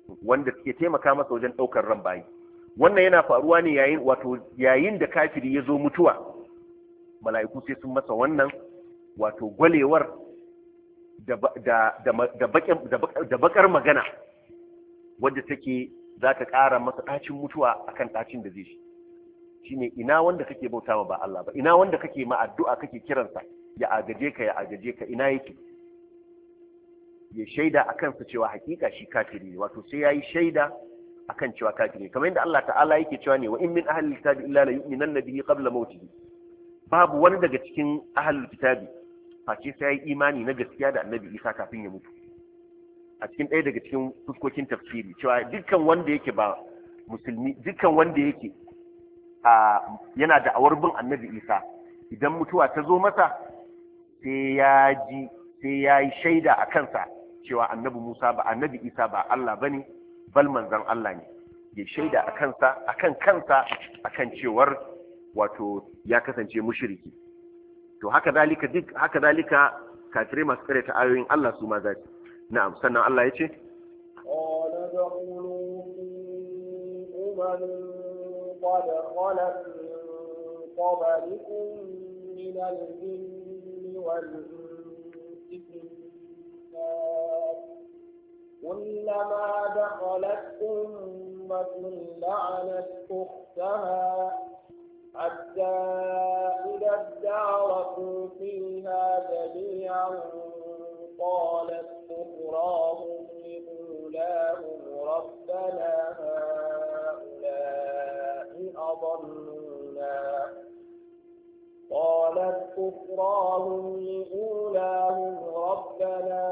wanda suke taimaka masa wajen ɗaukar ran bayi. Wannan yana faruwa ne yayin wato yayin da kafiri ya zo mutuwa, mala'iku sai sun masa wannan wato gwalewar da da da da bakar magana wadda take za ta ƙara masa ɗacin mutuwa akan ɗacin da zai shi. Shine ina wanda kake bauta ma ba Allah ba, ina wanda kake ma addu'a kake kiransa ya agaje ka ya agaje ka, ina yake? Ya shaida akan sa cewa hakika shi kafiri ne, wato sai yayi shaida akan cewa kafiri ne, kamar yadda Allah ta'ala yake cewa ne wa in min ahli kitabi illa la yu'minanna bihi qabla mawtihi. Babu wani daga cikin ahlul kitabi face sai yayi imani na gaskiya da Annabi Isa kafin ya mutu. A cikin ɗaya daga cikin fuskokin tafsiri cewa dukkan wanda yake ba musulmi, dukkan wanda yake a yana da awar bin Annabi Isa, idan mutuwa ta zo masa sai ya ji sai ya yi shaida a kansa cewa Annabi Musa ba Annabi Isa ba Allah bane, bal manzon Allah ne. Ya shaida a kansa akan kansa akan cewar wato ya kasance mushriki. To haka dalika duk haka dalika kafirai masu karanta ayoyin Allah su ma za su. Na'am, sannan Allah ya ce qala dkhulu fi umamin qad khalat min qablikum min al-jinni wal-insi كلما دخلت أمة لعنت أختها حتى إذا اداركوا فيها جميعا قالت أخراهم لأولاهم ربنا هؤلاء أضلونا قالت أخراهم لأولاهم ربنا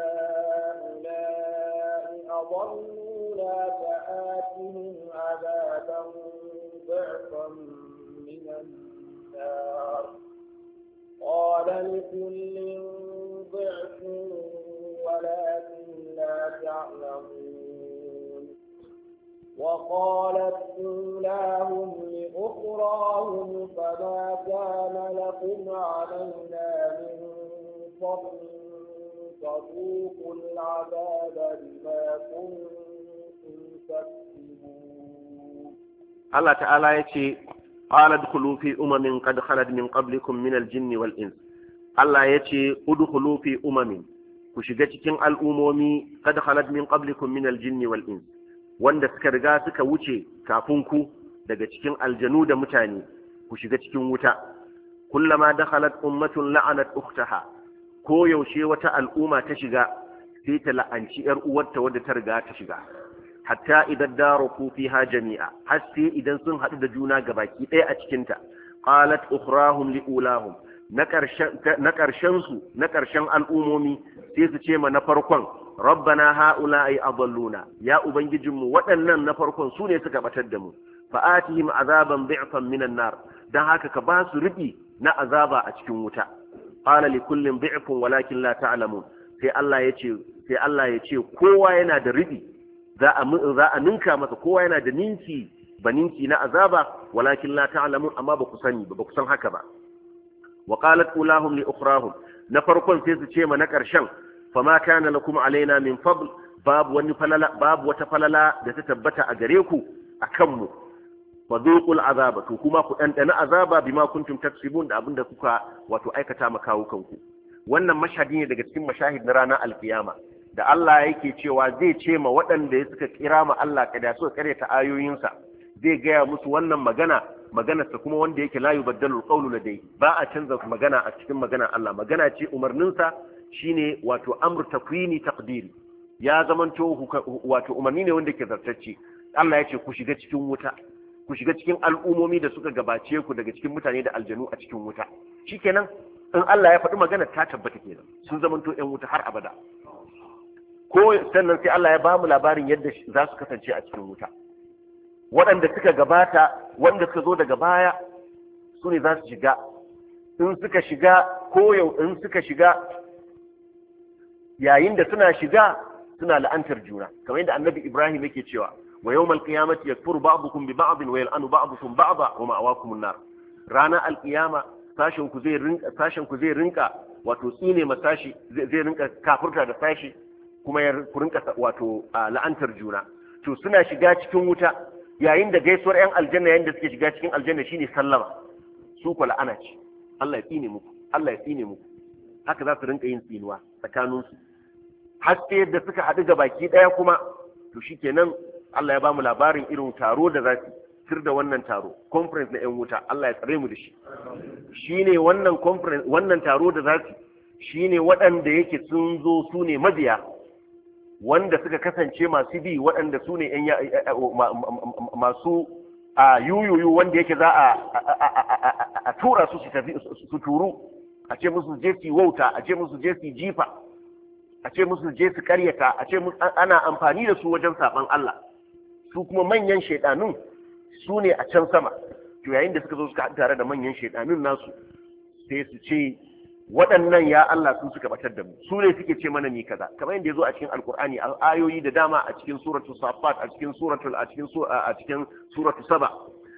هؤلاء أضلونا فآتهم عذابا ضعفا من النار قال لكل ضعف ولكن لا تعلمون وقالت أولاهم لأخراهم فما كان لكم علينا من فضل فذوقوا العذاب بما كنتم تكسبون. الله تعالى يقول قال ادخلوا في أمم قد خلت من قبلكم من الجن والإنس. الله يقول ادخلوا في أمم ku shiga cikin al'umomi kad khalat min qablikum min al-jinni wal ins, wanda suka riga suka wuce kafin ku daga cikin aljanu da mutane, ku shiga cikin wuta. Kullama dakhalat ummatun la'anat ukhtaha, ko yaushe wata al'umma ta shiga sai ta la'anci yar uwarta wadda ta riga ta shiga. Hatta idan daraku fiha jami'a, har sai idan sun haɗu da juna gabaki ɗaya a cikin ta. Qalat ukhrahum liulahum, na ƙarshen su na ƙarshen al'umomi sai su ce ma na farkon rabbana ha'ula'i adalluna, ya ubangijinmu waɗannan na farkon su ne suka batar da mu, fa'atihim azaban bi'fan minan nar, dan haka ka ba su ribi na azaba a cikin wuta. Qala li kullin bi'fun walakin la ta'lamun, sai Allah ya ce sai Allah ya ce kowa yana da ribi, za a za a ninka masa, kowa yana da ninki baninki na azaba, walakin la ta'lamun, amma ba ku sani ba ba ku san haka ba. wa qalat ulahum li ukhrahum, na farkon sai su ce ma na ƙarshen fama kana lakum alaina min fadl, babu wani falala babu wata falala da ta tabbata a gare ku akan mu, fadhuqul azaba, to kuma ku dandana azaba bima kuntum taksibun, da abinda kuka wato aikata ma kawo kanku. Wannan mashhadi ne daga cikin mashahid na ranar alkiyama da Allah yake cewa zai ce ma waɗanda suka kira ma Allah kada suka karyata ayoyinsa, zai gaya musu wannan magana maganarsa kuma wanda yake la yubaddalu alqawlu ladayhi, ba a canza magana a cikin magana Allah, magana ce umarninsa shine wato amr takwini taqdiri, ya zamanto wato umarni ne wanda ke zartacce. Allah ya ce ku shiga cikin wuta, ku shiga cikin al'umomi da suka gabace ku daga cikin mutane da aljanu a cikin wuta. Shikenan in Allah ya faɗi magana ta tabbata kenan, sun zamanto ƴan wuta har abada. Ko sannan sai Allah ya ba mu labarin yadda za su kasance a cikin wuta. Waɗanda suka gabata, wanda suka zo daga baya, su ne za su shiga. In suka shiga ko yau in suka shiga, yayin da suna shiga suna la'antar juna, kamar yadda Annabi Ibrahim yake cewa wa yawmal qiyamati yakfuru ba'dukum bi ba'din wa yal'anu ba'dukum ba'da wa ma'awakum an-nar. Ranar alqiyama sashen ku zai rinka sashen ku zai rinka wato tsine ma sashi, zai rinka kafurta da sashi, kuma ya ku rinka wato la'antar juna. To suna shiga cikin wuta yayin da gaisuwar yan aljanna yayin da suke shiga cikin aljanna shine sallama, su ko la'ana ce. Allah ya tsine muku, Allah ya tsine muku. Haka za su rinka yin tsinuwa tsakaninsu har sai da suka haɗu ga baki ɗaya kuma to shikenan Allah ya bamu labarin irin taro da za su fir da wannan taro, conference na 'yan wuta. Allah ya tsare mu da shi. Shine wannan conference, wannan taro da za su shine waɗanda yake sun zo su ne mabiya wanda suka kasance masu bi, waɗanda su ne masu a yuyuyu wanda yake za a tura su su turu, a ce musu je su wauta, a ce musu je su jifa, a ce musu je su karyata, a ce ana amfani da su wajen saban Allah. Su kuma manyan shaidanun su ne a can sama. To yayin da suka zo suka haɗu tare da manyan shaidanun nasu sai su ce waɗannan ya Allah su suka batar da mu, su ne suke ce mana ni kaza, kamar yadda ya zo a cikin alkur'ani ayoyi da dama a cikin suratul safat, a cikin suratul a cikin a cikin suratul saba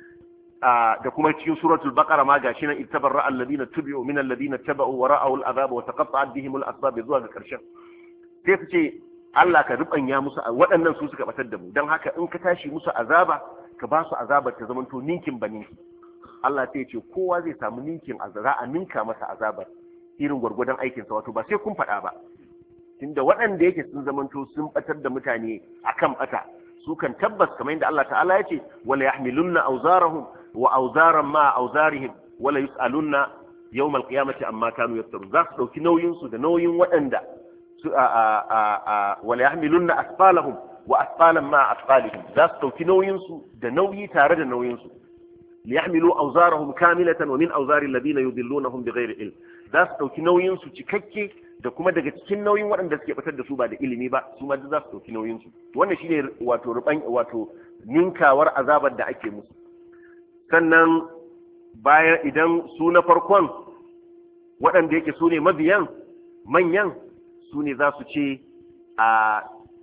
da kuma cikin suratul baqara ma gashi nan ittabarra alladhina tubi'u min alladhina taba'u wa ra'aw al'azaba wa taqatta'at bihim al'asbab zuwa ga karshen. Sai su ce Allah ka rubanya musu waɗannan su suka batar da mu, dan haka in ka tashi musu azaba ka ba su azabar ta zamanto ninkin baninki. Allah sai ya ce kowa zai samu ninkin azaba, a ninka masa azabar irin gwargwadon aikinsa, wato ba sai kun faɗa ba, tunda waɗanda yake sun zamanto sun batar da mutane akan bata su kan tabbas kamar yadda Allah ta'ala ya ce wala yahmilunna awzarahum wa awzaran ma awzarihim wala yus'alunna yawm al-qiyamati amma kanu yaftarun. Za su dauki nauyin su da nauyin waɗanda su wala yahmilunna asqalahum wa asqalan ma asqalihim, za su dauki nauyin su da nauyi tare da nauyin su. liyahmilu awzarahum kamilatan wa min awzari alladhina yudillunahum bighairi ilm, za su ɗauki nauyin su cikakke da kuma daga cikin nauyin waɗanda suke batar da su ba da ilimi ba, su ma za su ɗauki nauyin su. Wannan shine wato ruban wato ninkawar azabar da ake musu. Sannan bayan idan su na farkon waɗanda yake su ne mabiyan manyan, su ne za su ce a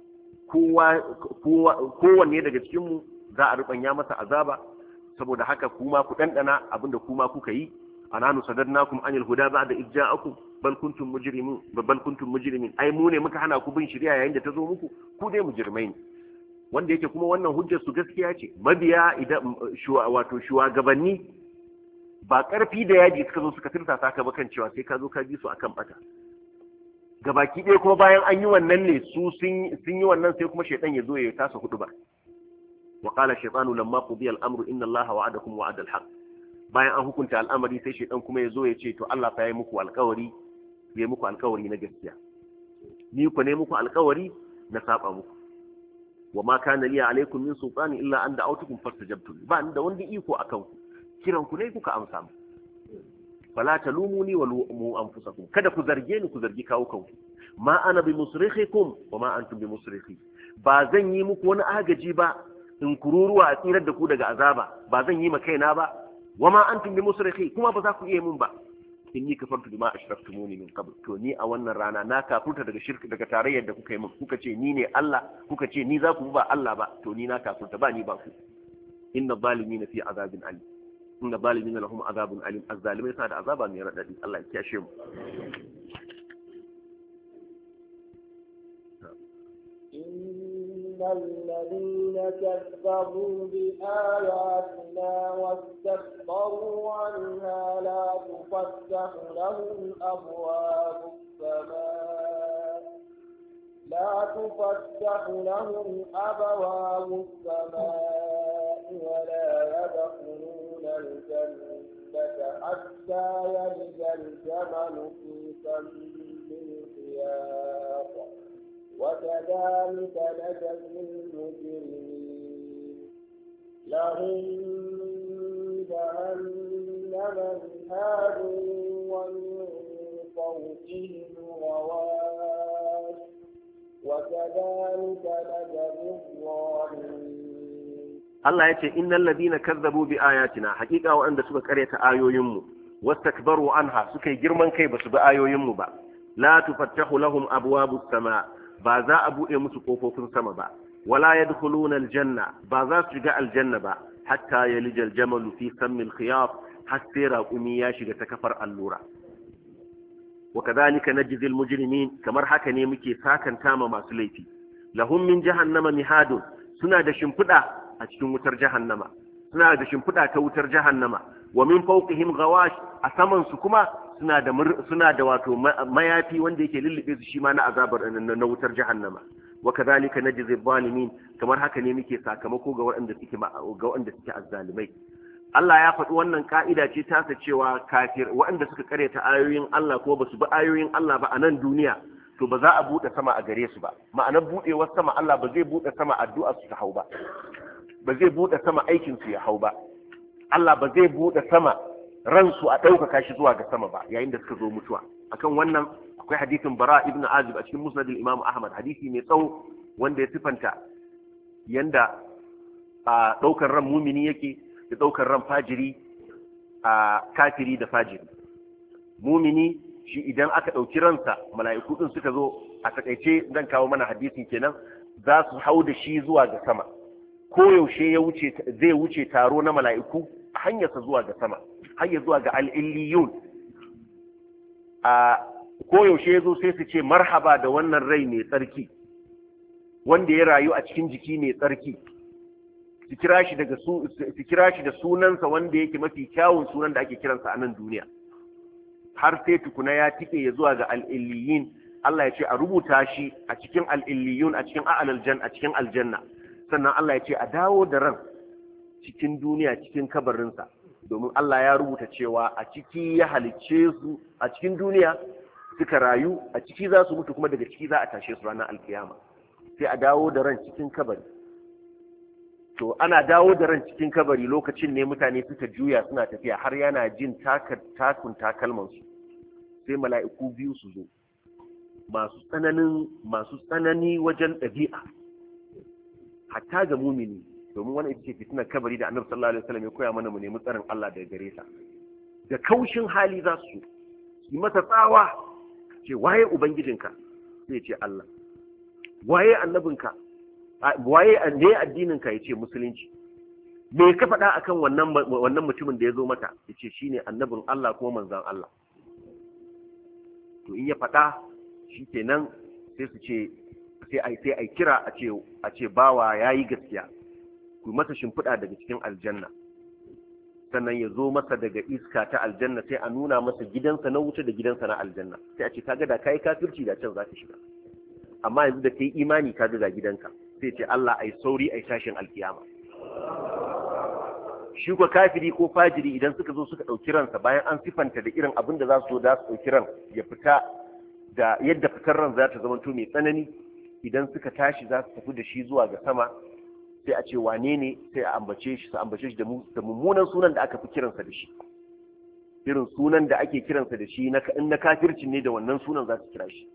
kowanne daga cikinmu za a rubanya masa azaba, saboda haka kuma ku ɗanɗana abinda kuma kuka yi. ananu sadadnakum anil huda ba'da idh ja'akum bal kuntum mujrimin bal kuntum mujrimin ai mu ne muka hana ku bin shari'a yayin da ta zo muku, ku dai mujrimai ne. Wanda yake kuma wannan hujjar su gaskiya ce. Mabiya idan wato shugabanni ba karfi da yaji suka zo suka tirsasa ka ba kan cewa sai ka zo ka bi su akan bata. Gabaki ɗaya kuma bayan an yi wannan ne su sun yi wannan sai kuma shaitan ya zo ya tasa hudu ba. Wa qala shaytanu lamma qudiya al-amru inna Allaha wa'adakum wa'ada al-haqq. Bayan an hukunta al'amari sai shaitan kuma ya zo ya ce to Allah fa yi muku alƙawari, ya muku alƙawari na gaskiya. Ni ku ne muku alƙawari na saba muku. Wa ma kana liya alaikum min sultani illa an da'awtukum fastajabtum. Ba ni da wanda iko akan ku. Kiran ku ne kuka amsa mu. Fala talumuni wa lumu anfusakum. Kada ku zarge ni ku zargi kawo kanku. Ma ana bi musrikhikum wa ma antum bi musrikhi. Ba zan yi muku wani agaji ba in kururuwa a tsirar da ku daga azaba. Ba zan yi ma kaina ba. Wa ma antum bi musrikhi, kuma ba za ku iya mun ba. Inni kafartu bima ashraktumuni min qabl. To ni a wannan rana na kafurta daga shirka daga tarayyar da kuka yi min. Kuka ce ni ne Allah, kuka ce ni za ku ba Allah ba. To ni na kafurta ba ni ba ku. Inna zalimina fi azabin alim. Inna zalimina lahum azabun alim. Az-zalimai suna da azaba mai radadi. Allah ya kiyashe mu. الذين كذبوا بآياتنا واستكبروا عنها لا تفتح لهم أبواب السماء لا تفتح لهم أبواب السماء ولا يدخلون الجنة حتى يلج الجمل في سم الخياط وكذلك نجزي المجرمين لهم جهنم مهاد ومن فوقهم غواش وكذلك نجزي الظالمين. الله يقول إن الذين كذبوا بآياتنا حقيقة وأن سوى قرية آيو يمو واستكبروا عنها سكي جرمان كي بس بآيو يمو با لا تفتح لهم أبواب السماء ba za a buɗe musu ƙofofin sama ba, wala yadkhuluna aljanna ba za su shiga aljanna ba, hatta yalija aljamalu fi sammil khiyaf, har sai raƙumi ya shiga ta kafar allura. wa kadhalika najzil mujrimin kamar haka ne muke sakanta ma masu laifi lahum min jahannama mihadun suna da shimfida a cikin wutar jahannama suna da shimfida ta wutar jahannama wa min fawqihim ghawash a saman su kuma suna da suna da wato mayafi wanda yake lullube su shi ma na azabar na wutar jahannama wa kadhalika najzi zalimin kamar haka ne muke sakamako ga waɗanda suke ga waɗanda suke azzalimai Allah ya faɗi wannan ka'ida ce ta sa cewa kafir waɗanda suka kareta ayoyin Allah ko basu bi ayoyin Allah ba a nan duniya to ba za a buɗe sama a gare su ba ma'anar buɗewar sama Allah ba zai buɗe sama addu'a su ta hau ba ba zai buɗe sama aikin su ya hau ba Allah ba zai buɗe sama ransu a ɗaukaka shi zuwa ga sama ba yayin da suka zo mutuwa akan wannan akwai hadisin Bara ibn Azib a cikin Musnad al-Imam Ahmad hadisi mai tsawo wanda ya sifanta yanda a ɗaukar ran mumini yake da ɗaukar ran fajiri a kafiri da fajiri mumini shi idan aka ɗauki ransa mala'iku ɗin suka zo a takaice zan kawo mana hadisin kenan za su hau da shi zuwa ga sama koyaushe ya wuce zai wuce taro na mala'iku a hanyarsa zuwa ga sama hanyar zuwa ga al'illiyun a koyaushe ya zo sai su ce marhaba da wannan rai mai tsarki wanda ya rayu a cikin jiki mai tsarki su kira shi daga su kira shi da sunansa wanda yake mafi kyawun sunan da ake kiransa a nan duniya har sai tukuna ya tike ya zuwa ga al'illiyin Allah ya ce a rubuta shi a cikin al'illiyun a cikin a'alal a cikin aljanna sannan Allah ya ce a dawo da ran cikin duniya cikin kabarinsa domin Allah ya rubuta cewa a ciki ya halicce su a cikin duniya suka rayu a ciki za su mutu kuma daga ciki za a tashe su ranar alkiyama sai a dawo da ran cikin kabari to ana dawo da ran cikin kabari lokacin ne mutane suka juya suna tafiya har yana jin takun takalmansu sai mala'iku biyu su zo masu tsananin masu tsanani wajen ɗabi'a hatta ga mumini domin wani ita ce fitinar kabari da annabi sallallahu alaihi wasallam ya koya mana mu nemi tsarin Allah daga gare ta da kaushin hali za su yi masa tsawa ce waye ubangijinka sai ce Allah waye annabinka waye ne addininka yace musulunci me ka faɗa akan wannan wannan mutumin da ya zo mata yace shine annabin Allah kuma manzon Allah to in ya faɗa shikenan sai su ce sai ai sai ai kira a ce a ce bawa yayi gaskiya ku masa shimfiɗa daga cikin aljanna sannan ya zo masa daga iska ta aljanna sai a nuna masa gidansa na wuta da gidansa na aljanna sai a ce kaga da kai kafirci da can za ka shiga amma yanzu da kai imani kaga ga gidanka sai ce Allah ai sauri ai tashin alkiyama shi ko kafiri ko fajiri idan suka zo suka ɗauki ransa bayan an sifanta da irin abin da za su zo da su ɗauki ran ya fita da yadda fitar ran za ta zama to mai tsanani idan suka tashi za su tafi da shi zuwa ga sama sai a ce wane ne sai a ambace shi su ambace shi da mummunan sunan da aka fi kiransa da shi irin sunan da ake kiransa da shi in na kafircin ne da wannan sunan za su kira shi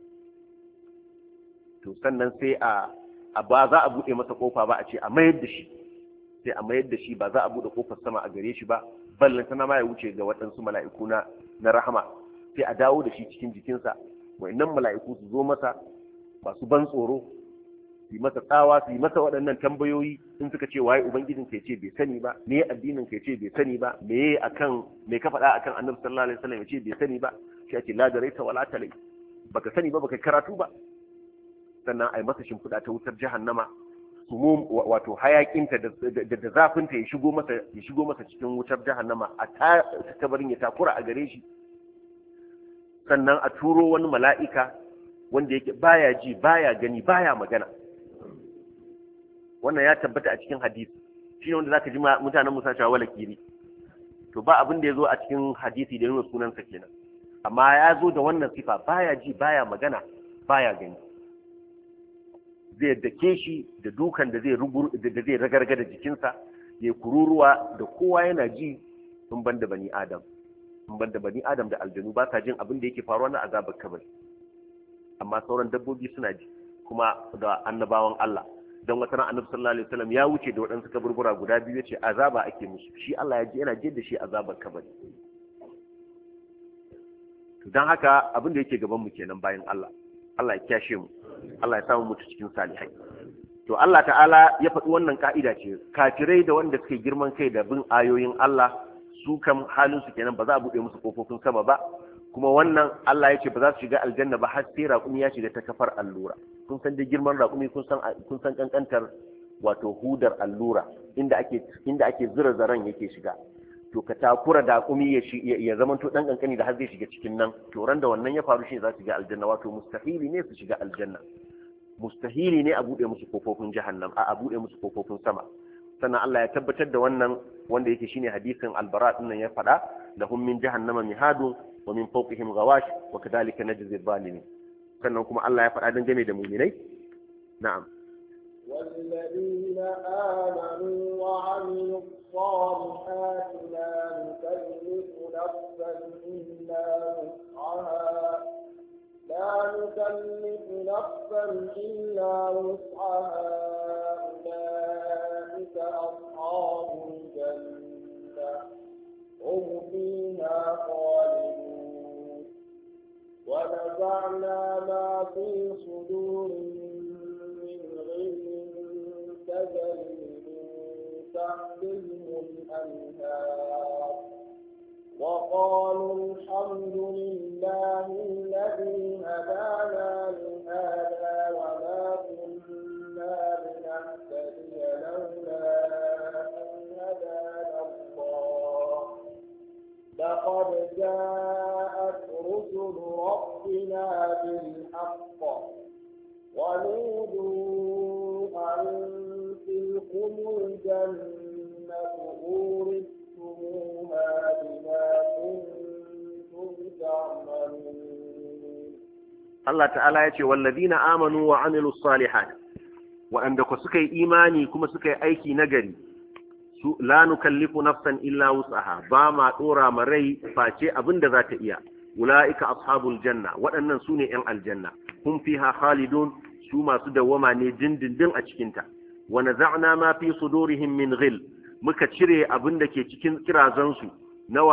to sannan sai a a ba za a buɗe masa kofa ba a ce a mayar da shi sai a mayar da shi ba za a buɗe kofar sama a gare shi ba ballan tana ma ya wuce ga waɗansu mala'iku na na rahama sai a dawo da shi cikin jikinsa wa'annan mala'iku su zo masa masu ban tsoro su yi masa tsawa su yi masa waɗannan tambayoyi in suka ce waye ubangijin ka ce bai sani ba me addinin ka ce bai sani ba me akan me ka faɗa akan annabi sallallahu alaihi wasallam ce bai sani ba shi ake la daraita wala talai baka sani ba baka karatu ba sannan ai masa shimfiɗa ta wutar jahannama sumum wato hayakinta da da zafinta ya shigo masa ya shigo masa cikin wutar jahannama a ta tabarin ya takura a gare shi sannan a turo wani mala'ika wanda yake baya ji baya gani baya magana wannan ya tabbata a cikin hadisi shine wanda zaka ji mutanen musa cewa wala kiri to ba abin da yazo a cikin hadisi da nuna sunansa kenan amma ya zo da wannan sifa baya ji baya magana baya gani zai dake shi da dukan da zai rugur da zai ragarga da jikinsa ya kururuwa da kowa yana ji in banda bani adam in banda bani adam da aljanu ba sa jin abin da yake faruwa na azabar kabari amma sauran dabbobi suna ji kuma da annabawan Allah don wata ran annabi sallallahu alaihi wasallam ya wuce da waɗansu kaburbura guda biyu yace azaba ake musu shi Allah ya ji yana ji da shi azabar kabari to dan haka abin da yake gaban mu kenan bayan Allah Allah ya kiyashe mu Allah ya samu mutu cikin salihai to Allah ta'ala ya faɗi wannan ka'ida ce kafirai da wanda suke girman kai da bin ayoyin Allah su kam halin su kenan ba za a buɗe musu kofofin sama ba kuma wannan Allah ya ce ba za su shiga aljanna ba har sai raƙumi ya shiga ta kafar allura. Kun san da girman raƙumi, kun san kun san kankantar wato hudar allura inda ake inda ake zura zaran yake shiga. To ka takura da raƙumi ya ya zama to dan kankani da har zai shiga cikin nan, to ran da wannan ya faru shi za su shiga aljanna. Wato mustahili ne su shiga aljanna, mustahili ne a bude musu kofofin jahannam, a bude musu kofofin sama. Sannan Allah ya tabbatar da wannan wanda yake shine hadisin albara din nan ya faɗa, lahum min jahannama mihadun wa min fawqihim ghawash wa kadhalika najzi adh-dhalimin. Sannan kuma Allah ya faɗa dangane da mu'minai, na'am, والذين آمنوا وعملوا الصالحات لا نكلف نفسا إلا وسعها لا نكلف نفسا إلا وسعها أولئك أصحاب الجنة هم فيها خالدون ونزعنا ما في صدورهم من غل تجري من تحتهم الأنهار وقالوا الحمد لله الذي هدانا لهذا وما كنا لنهتدي لولا أن هدانا الله لقد جاءت رسل ربنا بالحق ونودوا أن تلكم الجنة أورثتموها بما كنتم تعملون. الله تعالى يقول والذين آمنوا وعملوا الصالحات وأن سكي إيماني كما سكي أيكي نجري لا نكلف نفسا إلا وسعها باما أورا مري فاتي أبن ذات إياه أولئك أصحاب الجنة وأن سوني أن الجنة هم فيها خالدون سوما سدوما نجن دندن أشكنتا ونزعنا ما في صدورهم من غل muka cire abin da ke cikin kirazansu na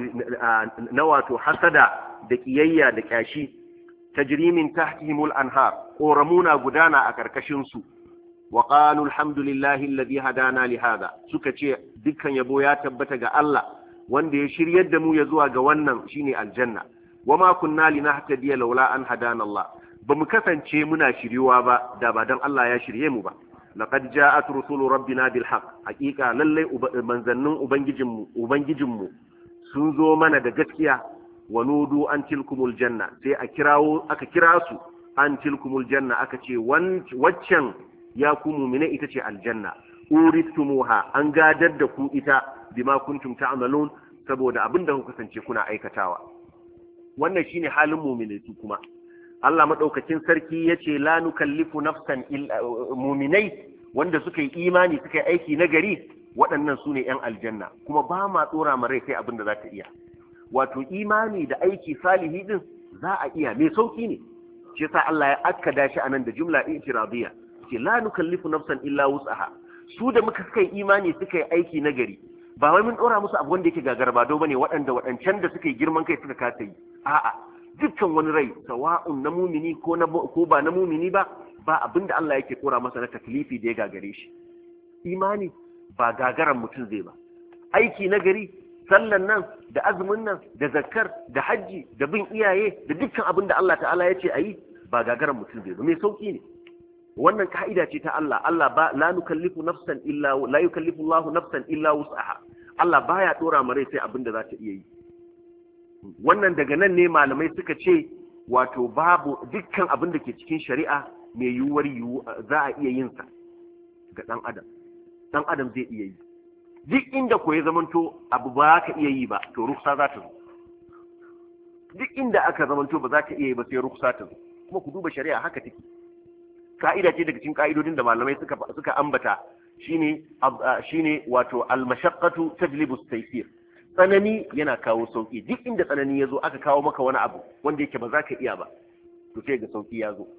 wato hasada da kiyayya da kyashi tajrimin tahtihimul anhar ƙoramuna gudana a ƙarƙashinsu wa qalu alhamdulillahi alladhi hadana li hada suka ce dukkan yabo ya tabbata ga Allah wanda ya shiryar da mu ya zuwa ga wannan shine aljanna wama kunna linahtadiya laula an hadana Allah bamu kasance muna shiryuwa ba da ba dan Allah ya shirye mu ba laqad ja'at rusulu rabbina bil haqq haqiqa lalle manzannin ubangijinmu ubangijinmu sun zo mana da gaskiya wa nudu an tilkumul janna sai a kirawo aka kira su an tilkumul janna aka ce waccan ya ku mu'mina ita ce aljanna uristumuha an gadar da ku ita bima kuntum ta'malun saboda abinda kuka kasance kuna aikatawa. Wannan shine halin mu'minai su kuma Allah madaukakin sarki yace la nukallifu nafsan illa mu'minai wanda suka yi imani suka yi aiki na gari waɗannan su ne ‘yan aljanna kuma ba ma tsora ma rai sai abin da za ta iya. Wato imani da aiki salihi din za a iya mai sauki ne shi sa Allah ya akkada shi anan da jumla i'tiradiyya ce la nukallifu nafsan illa wus'aha. Su da muka suka yi imani suka yi aiki na gari ba wai mun ɗora musu abu wanda yake gagarba bane waɗanda waɗancan da suka yi girman kai suka kasa yi, a'a dukkan wani rai sawa'un na mumini ko na ko ba na mumini ba ba abinda Allah yake kora masa na taklifi da ya gagare shi. Imani ba gagaran mutum zai ba, aiki na gari sallan nan da azumin nan da zakkar da hajji da bin iyaye da dukkan abin da Allah ta'ala ya ce ayi ba gagaran mutum zai ba, mai sauki ne. Wannan ka'ida ce ta Allah. Allah ba la nukallifu nafsan illa la yukallifu Allahu nafsan illa wus'aha. Allah baya dora ma rai sai abin da za ta iya yi. Wannan daga nan ne malamai suka ce wato babu dukkan abin da ke cikin shari'a mai yiwuwar yiwu za a iya yin sa ga dan adam. Dan adam zai iya yi. Duk inda ko ya zamanto abu ba ka iya yi ba to ruksa za ta zo. Duk inda aka zamanto ba za ka iya yi ba sai ruksa ta zo. Kuma ku duba shari'a haka take. Ka'ida ce daga cikin ka'idodin da malamai suka suka ambata shine shine wato al-mashaqqatu tajlibu at-taysir. Tsanani yana kawo sauki. Duk inda tsanani ya zo aka kawo maka wani abu wanda yake ba za ka iya ba to sai ga sauki ya zo.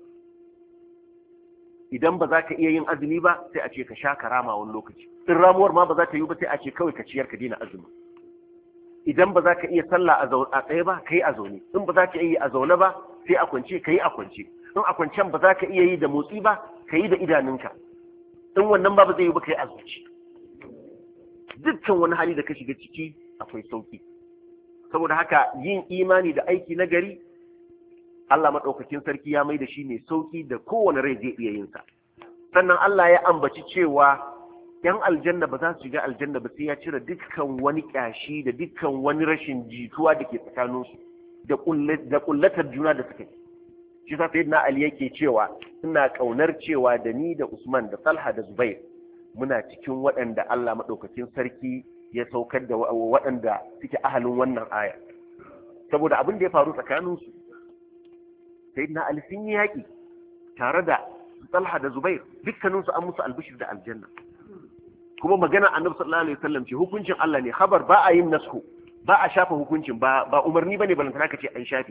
Idan ba za ka iya yin azumi ba sai a ce ka sha karama wani lokaci. In ramuwar ma ba za ta yi ba sai a ce kawai ka ciyar ka dina azumi. Idan ba za ka iya sallah a tsaye ba kai a zaune. In ba za ka iya a zaune ba sai a kwance kai a kwance. In a kwancen ba za ka iya yi da motsi ba ka yi da idanunka. In wannan ba ba zai yi ba ka yi a zuci. Dukkan wani hali da ka shiga ciki akwai sauki saboda haka yin imani da aiki na gari Allah madaukakin sarki ya mai da shi ne sauki da kowane rai zai iya yin sa. Sannan Allah ya ambaci cewa yan aljanna ba za su shiga aljanna ba sai ya cire dukkan wani kyashi da dukkan wani rashin jituwa da ke tsakaninsu da kullatar juna da suka yi. Shi sa sayyidina Ali yake cewa ina kaunar cewa da ni da Usman da Talha da Zubair muna cikin waɗanda Allah madaukakin sarki ya saukar da waɗanda suke ahalin wannan aya, saboda abin da ya faru tsakaninsu. Sayyidina Ali sun yi yaƙi tare da Talha da Zubair, dukkaninsu an musu albishir da aljanna. Kuma magana Annabi sallallahu alaihi wasallam ce hukuncin Allah ne, habar ba a yin nasku, ba a shafa hukuncin, ba ba umarni bane balantana ka ce an shafe.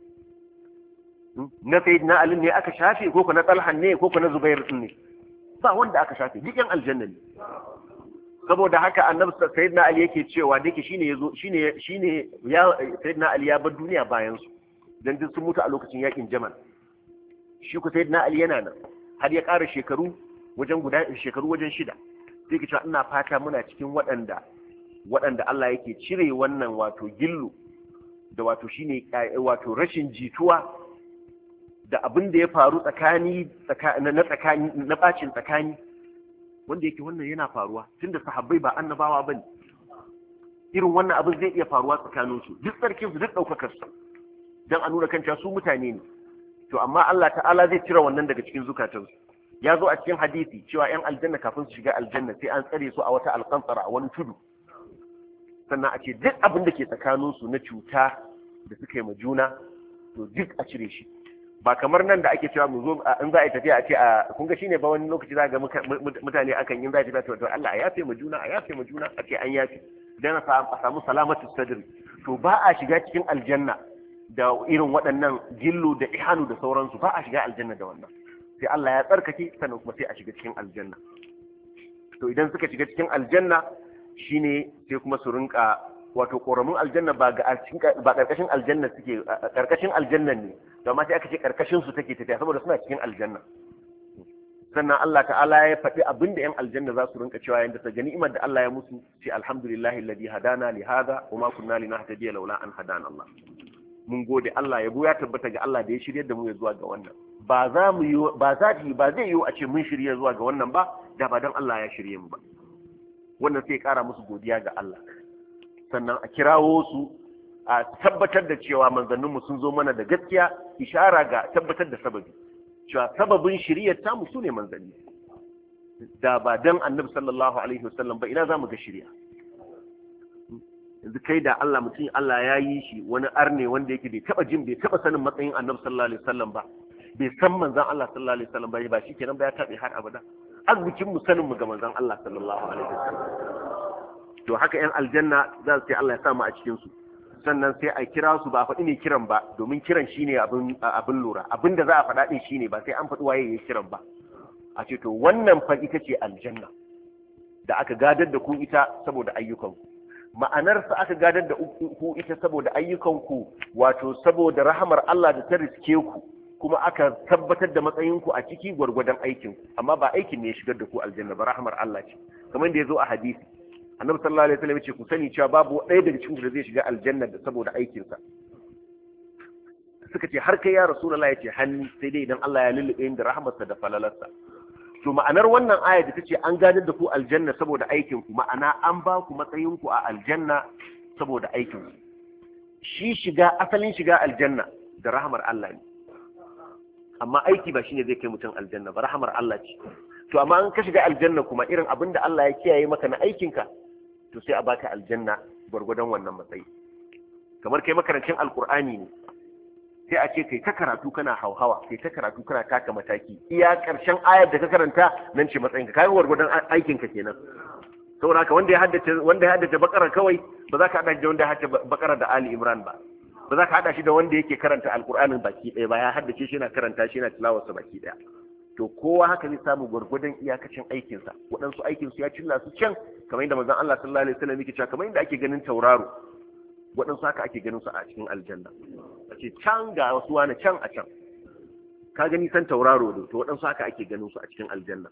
Na Sayyidina Ali ne aka shafe ko ko na Talha ne ko ko na Zubair din ne? Ba wanda aka shafe, duk yan aljanna ne. Saboda haka Annabi Sayyidina Ali yake cewa da yake shine yazo shine shine ya Sayyidina Ali ya bar duniya bayan su. Dan duk sun mutu a lokacin yakin Jamal. Shi ku Sayyidina Ali yana nan har ya ƙara shekaru wajen guda shekaru wajen shida. Sai ki cewa ina fata muna cikin waɗanda waɗanda Allah yake cire wannan wato gillu da wato shine wato rashin jituwa da abin da ya faru tsakani na tsakani na bacin tsakani, wanda yake wannan yana faruwa tunda sahabbai ba annabawa bane. Irin wannan abin zai iya faruwa tsakaninsu duk sarkin su duk daukakar su dan a nuna kan cewa su mutane ne. To amma Allah ta'ala zai cire wannan daga cikin zukatansu. Ya zo a cikin hadisi cewa yan aljanna kafin su shiga aljanna sai an tsare su a wata alƙantara a wani tudu, sannan a ce duk abin da ke tsakaninsu na cuta da suka yi ma juna to duk a cire shi. Ba kamar nan da ake cewa mu zo in za a yi tafiya a ce a kun ga shine ba wani lokaci za ga mutane akan yin za a tafiya to Allah a yafe ma juna a yafe ma juna a ce an yafe dan a samu salamatu sadri. To ba a shiga cikin aljanna da irin waɗannan gillu da ihanu da sauransu, ba a shiga aljanna da wannan. Sai Allah ya tsarkake sannan kuma sai a shiga cikin aljanna. To idan suka shiga cikin aljanna shine sai kuma su rinka wato koramin aljanna ba ga ba karkashin aljanna suke karkashin aljannan ne, amma sai aka ce karkashin su take tafiya saboda suna cikin aljanna. Sannan Allah ta'ala ya faɗi abin da 'yan aljanna za su rinka cewa yanda ta gani ni'imar da Allah ya musu, ce alhamdulillahi alladhi hadana li hadha wa ma kunna linahtadiya laula an hadana Allah. Mun gode Allah, yabo ya tabbata ga Allah da ya shirye da mu ya zuwa ga wannan. Ba za mu yi ba za ta ba zai yi a ce mun shirye zuwa ga wannan ba da ba dan Allah ya shirye mu ba. Wannan sai ya kara musu godiya ga Allah. Sannan a kirawo su a tabbatar da cewa manzanninmu sun zo mana da gaskiya, ishara ga tabbatar da sababi cewa sababin shiriyar tamu su ne manzanni. Da ba dan Annabi sallallahu alaihi wasallam ba ina za mu ga shiriya. Yanzu kai da Allah mutum Allah ya yi shi wani arne wanda yake bai taba jin bai taba sanin matsayin Annabi sallallahu alaihi wasallam ba, bai san manzon Allah sallallahu alaihi wasallam ba, ba shi kenan ba ya tabe har abada. Arzikin mu sanin mu ga manzon Allah sallallahu alaihi wasallam. To haka yan aljanna za su ce Allah ya sa mu a cikin su. Sannan sai a kira su ba a faɗi ne kiran ba, domin kiran shine abin abin lura. Abin da za a faɗa din shine ba sai an faɗi waye ya kiran ba. A ce to wannan fa ita ce aljanna da aka gadar da ku ita saboda ayyukanku. Ma'anarsa aka gadar da ku ita saboda ayyukanku, wato saboda rahamar Allah da ta riske ku, kuma aka tabbatar da matsayinku a ciki gwargwadon aikinku, amma ba aikin ne ya shigar da ku aljanna ba, rahamar Allah ce. Kamar da ya zo a hadisi, Annabi sallallahu alaihi wasallam ya ce ku sani cewa babu ɗaya daga cikin ku da zai shiga aljanna da saboda aikinsa. Suka ce har kai ya Rasulullahi, ya ce hanni, sai dai idan Allah ya lullube ni da rahamarsa da falalarsa. To ma'anar wannan aya da tace an gadar da ku aljanna saboda aikin ku, ma'ana an ba ku matsayin ku a aljanna saboda aikin ku. Shi shiga asalin shiga aljanna da rahamar Allah ne, amma aiki ba shine zai kai mutum aljanna ba, rahamar Allah ce. To amma an ka shiga aljanna kuma irin abinda Allah ya kiyaye maka na aikinka, to sai a baka aljanna gwargwadon wannan matsayi. Kamar kai makarancin alkur'ani ne, sai a ce kai ta karatu kana hauhawa, kai ta karatu kana taka mataki, iya karshen ayar da ka karanta nan ce matsayinka, kai gwargwadon aikinka kenan. Saboda haka wanda ya haddace wanda ya haddace bakara kawai ba za ka hada shi da wanda ya haddace bakara da Ali Imran ba, ba za ka hada shi da wanda yake karanta alkur'anin baki ɗaya ba, ya haddace shi yana karanta shi yana tilawarsa baki ɗaya. To kowa haka zai samu gwargwadon iyakacin aikinsa. Waɗansu aikinsu ya cilla su can, kamar yadda manzon Allah sallallahu alaihi wasallam yake cewa kamar yadda ake ganin tauraro, waɗansu haka ake ganin su a cikin aljanna. A ce can ga wasu wani can a can, ka gani san tauraro ne, to waɗansu haka ake ganin su a cikin aljanna.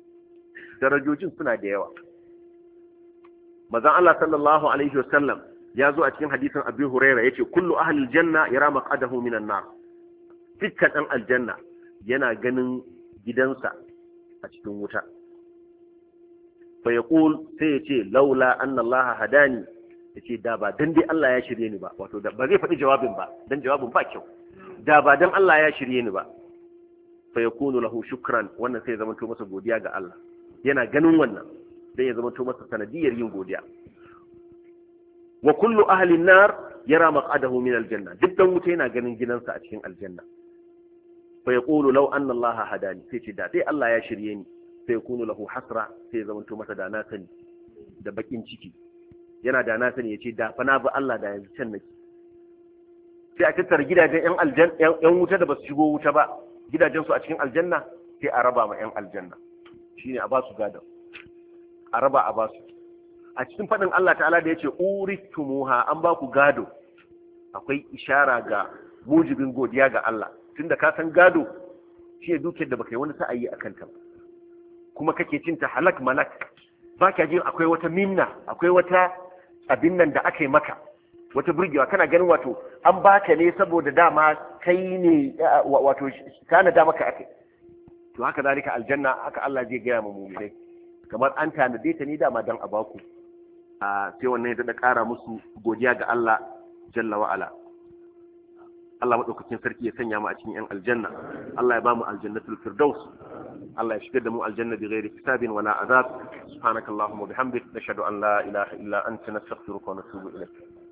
Darajojin suna da yawa. Manzon Allah sallallahu alaihi wasallam ya zo a cikin hadisin Abi Huraira yace kullu ahli aljanna yara maq'adahu minan nar dukkan dan aljanna yana ganin gidansa a cikin wuta fa yaqul sai yace laula anna Allah hadani yace da ba dan dai Allah ya shirye ni ba wato da ba zai faɗi jawabin ba dan jawabin ba kyau da ba dan Allah ya shirye ni ba fa yakunu lahu shukran wannan sai ya zama to masa godiya ga Allah yana ganin wannan sai ya zama to masa sanadiyar yin godiya wa kullu ahli an-nar yara maq'adahu min al-janna duk dan wuta yana ganin gidansa a cikin aljanna fa yaqulu law anna Allah hadani sai ce da sai Allah ya shirye ni sai yakunu lahu hasra sai ya zama to masa da na sani da bakin ciki yana da na sani yace da fa na bi Allah da yanzu can nake sai a tattara gidajen yan aljanna yan wuta da basu shigo wuta ba gidajen su a cikin aljanna sai a raba ma yan aljanna shine a ba su gadon a raba a ba su a cikin fadin Allah ta'ala da yace uritumuha an ba ku gado akwai ishara ga mujibin godiya ga Allah tunda ka san gado shi ne dukiyar da baka yi wani sa'ayi akan ta kuma kake cin ta halak malak baka jin akwai wata minna akwai wata abin nan da aka yi maka wata burgewa kana ganin wato an baka ne saboda dama kai ne wato kana da maka akai to haka zalika aljanna haka Allah zai gaya mu mu'minai kamar an tanade ta ni dama dan abaku a sai wannan ya da ƙara musu godiya ga Allah jalla wa ala Allah madaukakin sarki ya sanya mu a cikin yan aljanna Allah ya ba mu aljannatul firdaus Allah ya shigar da mu aljanna bi ghairi hisabin wala azab subhanakallahumma wa bihamdik nashhadu an la ilaha illa anta nastaghfiruka wa natubu ilayk